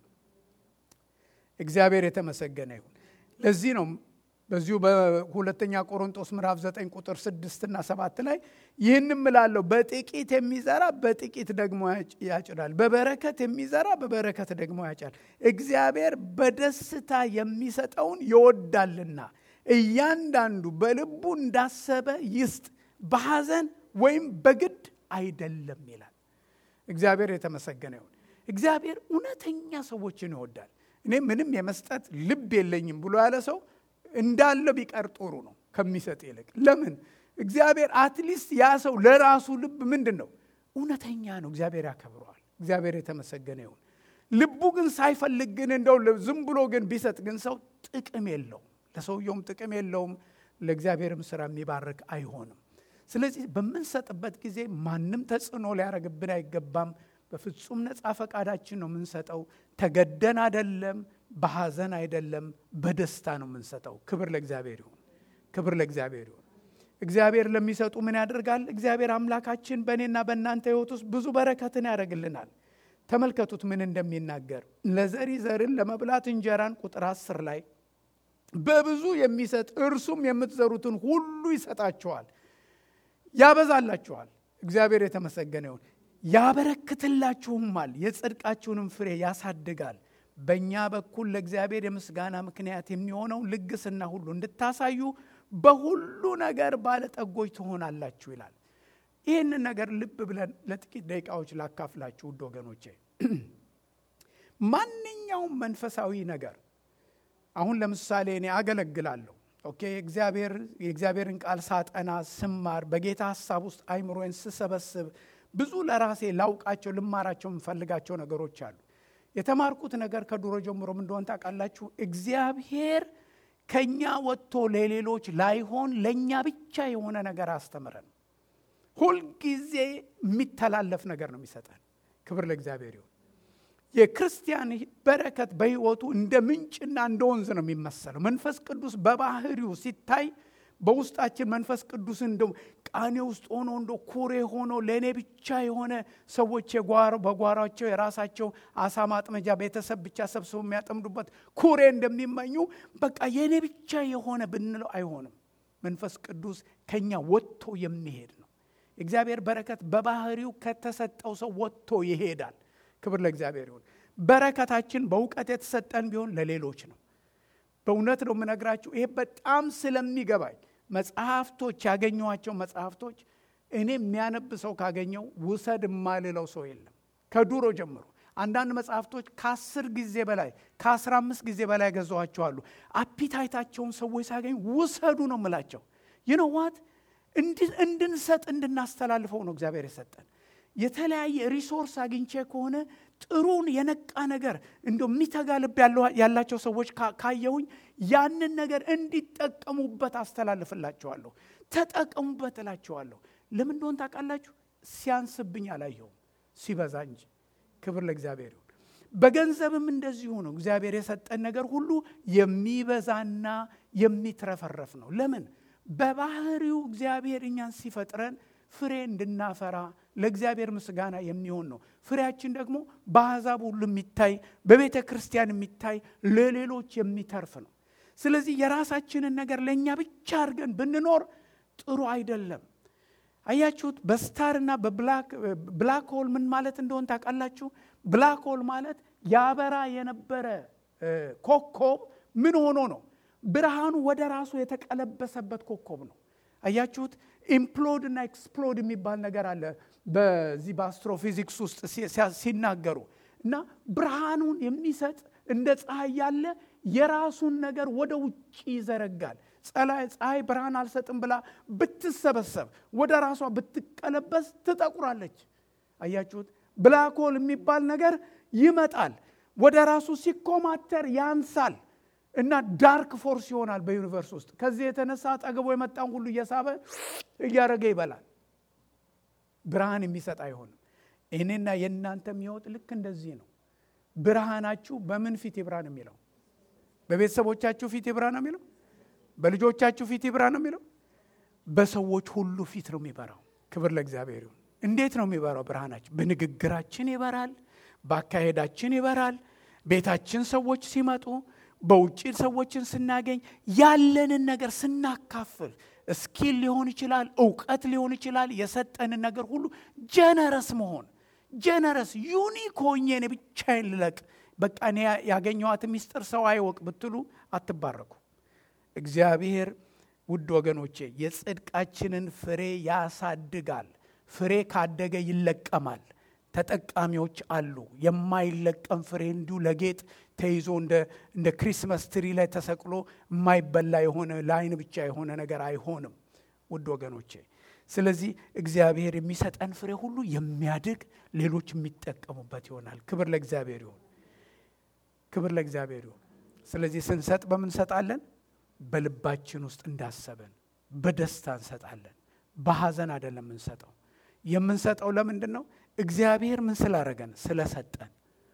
እግዚአብሔር የተመሰገነ ይሁን። ለዚህ ነው በዚሁ በሁለተኛ ቆሮንቶስ ምዕራፍ ዘጠኝ ቁጥር ስድስት እና ሰባት ላይ ይህንም እላለሁ በጥቂት የሚዘራ በጥቂት ደግሞ ያጭዳል፣ በበረከት የሚዘራ በበረከት ደግሞ ያጭዳል። እግዚአብሔር በደስታ የሚሰጠውን ይወዳልና እያንዳንዱ በልቡ እንዳሰበ ይስጥ፣ በሐዘን ወይም በግድ አይደለም ይላል። እግዚአብሔር የተመሰገነ ይሁን። እግዚአብሔር እውነተኛ ሰዎችን ይወዳል። እኔ ምንም የመስጠት ልብ የለኝም ብሎ ያለ ሰው እንዳለ ቢቀር ጥሩ ነው ከሚሰጥ ይልቅ። ለምን? እግዚአብሔር አትሊስት ያ ሰው ለራሱ ልብ ምንድነው? እውነተኛ ነው። እግዚአብሔር ያከብረዋል። እግዚአብሔር የተመሰገነ ይሁን። ልቡ ግን ሳይፈልግ ግን እንደው ዝም ብሎ ግን ቢሰጥ ግን ሰው ጥቅም የለውም። ለሰውየውም ጥቅም የለውም፣ ለእግዚአብሔርም ስራ የሚባርክ አይሆንም። ስለዚህ በምንሰጥበት ጊዜ ማንም ተጽዕኖ ሊያረግብን አይገባም። በፍጹም ነፃ ፈቃዳችን ነው የምንሰጠው። ተገደን አይደለም፣ በሐዘን አይደለም፣ በደስታ ነው የምንሰጠው። ክብር ለእግዚአብሔር ይሁን። ክብር ለእግዚአብሔር ይሁን። እግዚአብሔር ለሚሰጡ ምን ያደርጋል? እግዚአብሔር አምላካችን በእኔና በእናንተ ሕይወት ውስጥ ብዙ በረከትን ያደርግልናል። ተመልከቱት ምን እንደሚናገር። ለዘሪ ዘርን ለመብላት እንጀራን ቁጥር አስር ላይ በብዙ የሚሰጥ እርሱም የምትዘሩትን ሁሉ ይሰጣችኋል፣ ያበዛላችኋል። እግዚአብሔር የተመሰገነ ይሁን። ያበረክትላችሁማል፣ የጽድቃችሁንም ፍሬ ያሳድጋል። በእኛ በኩል ለእግዚአብሔር የምስጋና ምክንያት የሚሆነው ልግስና ሁሉ እንድታሳዩ በሁሉ ነገር ባለጠጎች ትሆናላችሁ ይላል። ይህንን ነገር ልብ ብለን ለጥቂት ደቂቃዎች ላካፍላችሁ ውድ ወገኖቼ። ማንኛውም መንፈሳዊ ነገር አሁን ለምሳሌ እኔ አገለግላለሁ። ኦኬ እግዚአብሔር የእግዚአብሔርን ቃል ሳጠና ስማር በጌታ ሐሳብ ውስጥ አይምሮዬን ስሰበስብ ብዙ ለራሴ ላውቃቸው ልማራቸው የምፈልጋቸው ነገሮች አሉ። የተማርኩት ነገር ከድሮ ጀምሮ ምን እንደሆነ ታውቃላችሁ? እግዚአብሔር ከኛ ወጥቶ ለሌሎች ላይሆን ለኛ ብቻ የሆነ ነገር አስተምረን። ሁል ጊዜ የሚተላለፍ ነገር ነው የሚሰጠን። ክብር ለእግዚአብሔር ይሁን። የክርስቲያን በረከት በህይወቱ እንደ ምንጭና እንደ ወንዝ ነው የሚመሰለው። መንፈስ ቅዱስ በባህሪው ሲታይ በውስጣችን መንፈስ ቅዱስ እንደው ቃኔ ውስጥ ሆኖ እንደው ኩሬ ሆኖ ለኔ ብቻ የሆነ ሰዎች የጓሮ በጓሯቸው የራሳቸው አሳ ማጥመጃ ቤተሰብ ብቻ ሰብስበው የሚያጠምዱበት ኩሬ እንደሚመኙ በቃ የኔ ብቻ የሆነ ብንለው አይሆንም። መንፈስ ቅዱስ ከኛ ወጥቶ የሚሄድ ነው። እግዚአብሔር በረከት በባህሪው ከተሰጠው ሰው ወጥቶ ይሄዳል። ክብር ለእግዚአብሔር ይሁን። በረከታችን በእውቀት የተሰጠን ቢሆን ለሌሎች ነው። በእውነት ነው የምነግራችሁ። ይሄ በጣም ስለሚገባኝ መጽሐፍቶች ያገኘኋቸው መጽሐፍቶች እኔ የሚያነብ ሰው ካገኘው ውሰድ የማልለው ሰው የለም። ከዱሮ ጀምሮ አንዳንድ መጽሐፍቶች ከአስር ጊዜ በላይ ከአስራ አምስት ጊዜ በላይ ገዛኋቸዋለሁ። አፒታይታቸውን ሰዎች ሳገኝ ውሰዱ ነው የምላቸው። you know what እንድንሰጥ እንድናስተላልፈው ነው እግዚአብሔር የሰጠን። የተለያየ ሪሶርስ አግኝቼ ከሆነ ጥሩን የነቃ ነገር እንደው የሚተጋ ልብ ያላቸው ሰዎች ካየሁኝ ያንን ነገር እንዲጠቀሙበት አስተላልፍላቸዋለሁ። ተጠቀሙበት እላቸዋለሁ። ለምን እንደሆነ ታውቃላችሁ? ሲያንስብኝ አላየሁም፣ ሲበዛ እንጂ። ክብር ለእግዚአብሔር ይሁን። በገንዘብም እንደዚሁ ነው። እግዚአብሔር የሰጠን ነገር ሁሉ የሚበዛና የሚትረፈረፍ ነው። ለምን? በባህሪው እግዚአብሔር እኛን ሲፈጥረን ፍሬ እንድናፈራ ለእግዚአብሔር ምስጋና የሚሆን ነው። ፍሬያችን ደግሞ በአሕዛብ ሁሉ የሚታይ በቤተ ክርስቲያን የሚታይ ለሌሎች የሚተርፍ ነው። ስለዚህ የራሳችንን ነገር ለኛ ብቻ አድርገን ብንኖር ጥሩ አይደለም። አያችሁት? በስታርና በብላክ ብላክ ሆል ምን ማለት እንደሆነ ታውቃላችሁ? ብላክ ሆል ማለት ያበራ የነበረ ኮከብ ምን ሆኖ ነው? ብርሃኑ ወደ ራሱ የተቀለበሰበት ኮከብ ነው። አያችሁት? ኢምፕሎድ እና ኤክስፕሎድ የሚባል ነገር አለ በዚህ በአስትሮፊዚክስ ውስጥ ሲናገሩ እና ብርሃኑን የሚሰጥ እንደ ፀሐይ ያለ የራሱን ነገር ወደ ውጪ ይዘረጋል። ፀሐይ ብርሃን አልሰጥም ብላ ብትሰበሰብ ወደ ራሷ ብትቀለበስ ትጠቁራለች። አያችሁት? ብላክ ሆል የሚባል ነገር ይመጣል፣ ወደ ራሱ ሲኮማተር ያንሳል እና ዳርክ ፎርስ ይሆናል በዩኒቨርስ ውስጥ። ከዚህ የተነሳ አጠገቡ የመጣን ሁሉ እየሳበ እያረገ ይበላል። ብርሃን የሚሰጥ አይሆንም። እኔና የእናንተም ሕይወት ልክ እንደዚህ ነው። ብርሃናችሁ በምን ፊት ይብራ ነው የሚለው? በቤተሰቦቻችሁ ፊት ይብራ ነው የሚለው? በልጆቻችሁ ፊት ይብራ ነው የሚለው? በሰዎች ሁሉ ፊት ነው የሚበራው። ክብር ለእግዚአብሔር ይሁን። እንዴት ነው የሚበራው ብርሃናችን? በንግግራችን ይበራል፣ በአካሄዳችን ይበራል። ቤታችን ሰዎች ሲመጡ፣ በውጪ ሰዎችን ስናገኝ፣ ያለንን ነገር ስናካፍል፣ ስኪል ሊሆን ይችላል፣ ዕውቀት ሊሆን ይችላል፣ የሰጠንን ነገር ሁሉ ጀነረስ መሆን ጀነረስ ዩኒክ ሆኜ እኔ ብቻዬን ልለቅ፣ በቃ እኔ ያገኘኋት ሚስጥር ሰው አይወቅ ብትሉ አትባረኩ። እግዚአብሔር ውድ ወገኖቼ የጽድቃችንን ፍሬ ያሳድጋል። ፍሬ ካደገ ይለቀማል። ተጠቃሚዎች አሉ። የማይለቀም ፍሬ እንዲሁ ለጌጥ ተይዞ እንደ እንደ ክሪስማስ ትሪ ላይ ተሰቅሎ የማይበላ የሆነ ለዓይን ብቻ የሆነ ነገር አይሆንም ውድ ወገኖቼ። ስለዚህ እግዚአብሔር የሚሰጠን ፍሬ ሁሉ የሚያድግ ሌሎች የሚጠቀሙበት ይሆናል። ክብር ለእግዚአብሔር ይሁን። ክብር ለእግዚአብሔር ይሁን። ስለዚህ ስንሰጥ በምን እንሰጣለን? በልባችን ውስጥ እንዳሰበን በደስታ እንሰጣለን። በሐዘን አይደለም የምንሰጠው። የምንሰጠው ለምንድን ነው? እግዚአብሔር ምን ስላረገን? ስለሰጠን።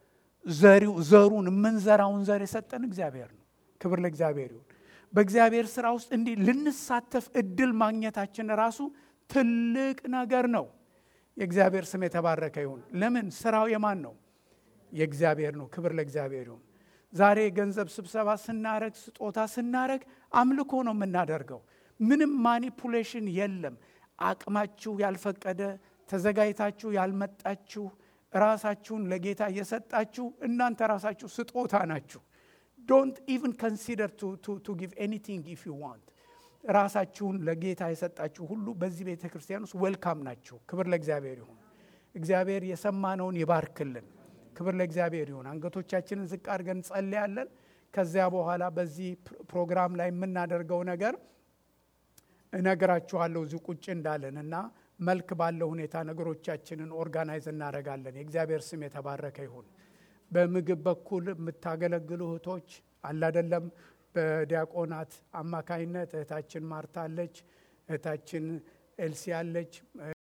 ዘሪው ዘሩን የምንዘራውን ዘር የሰጠን እግዚአብሔር ነው። ክብር ለእግዚአብሔር ይሁን። በእግዚአብሔር ስራ ውስጥ እንዲህ ልንሳተፍ እድል ማግኘታችን ራሱ ትልቅ ነገር ነው። የእግዚአብሔር ስም የተባረከ ይሁን። ለምን? ስራው የማን ነው? የእግዚአብሔር ነው። ክብር ለእግዚአብሔር ይሁን። ዛሬ ገንዘብ ስብሰባ ስናረግ፣ ስጦታ ስናረግ አምልኮ ነው የምናደርገው። ምንም ማኒፑሌሽን የለም። አቅማችሁ ያልፈቀደ ተዘጋጅታችሁ ያልመጣችሁ ራሳችሁን ለጌታ እየሰጣችሁ እናንተ ራሳችሁ ስጦታ ናችሁ። don't even consider to to to give anything if you want። ራሳችሁን ለጌታ የሰጣችሁ ሁሉ በዚህ ቤተ ክርስቲያን ውስጥ ዌልካም ናችሁ። ክብር ለእግዚአብሔር ይሁን። እግዚአብሔር የሰማነውን ይባርክልን። ክብር ለእግዚአብሔር ይሁን። አንገቶቻችንን ዝቅ አድርገን ጸልያለን። ከዚያ በኋላ በዚህ ፕሮግራም ላይ የምናደርገው ነገር እነግራችኋለሁ እዚህ ቁጭ እንዳለንና መልክ ባለው ሁኔታ ነገሮቻችንን ኦርጋናይዝ እናደርጋለን። የእግዚአብሔር ስም የተባረከ ይሁን። በምግብ በኩል የምታገለግሉ እህቶች አለ አይደለም፣ በዲያቆናት አማካይነት እህታችን ማርታ አለች፣ እህታችን ኤልሲ አለች።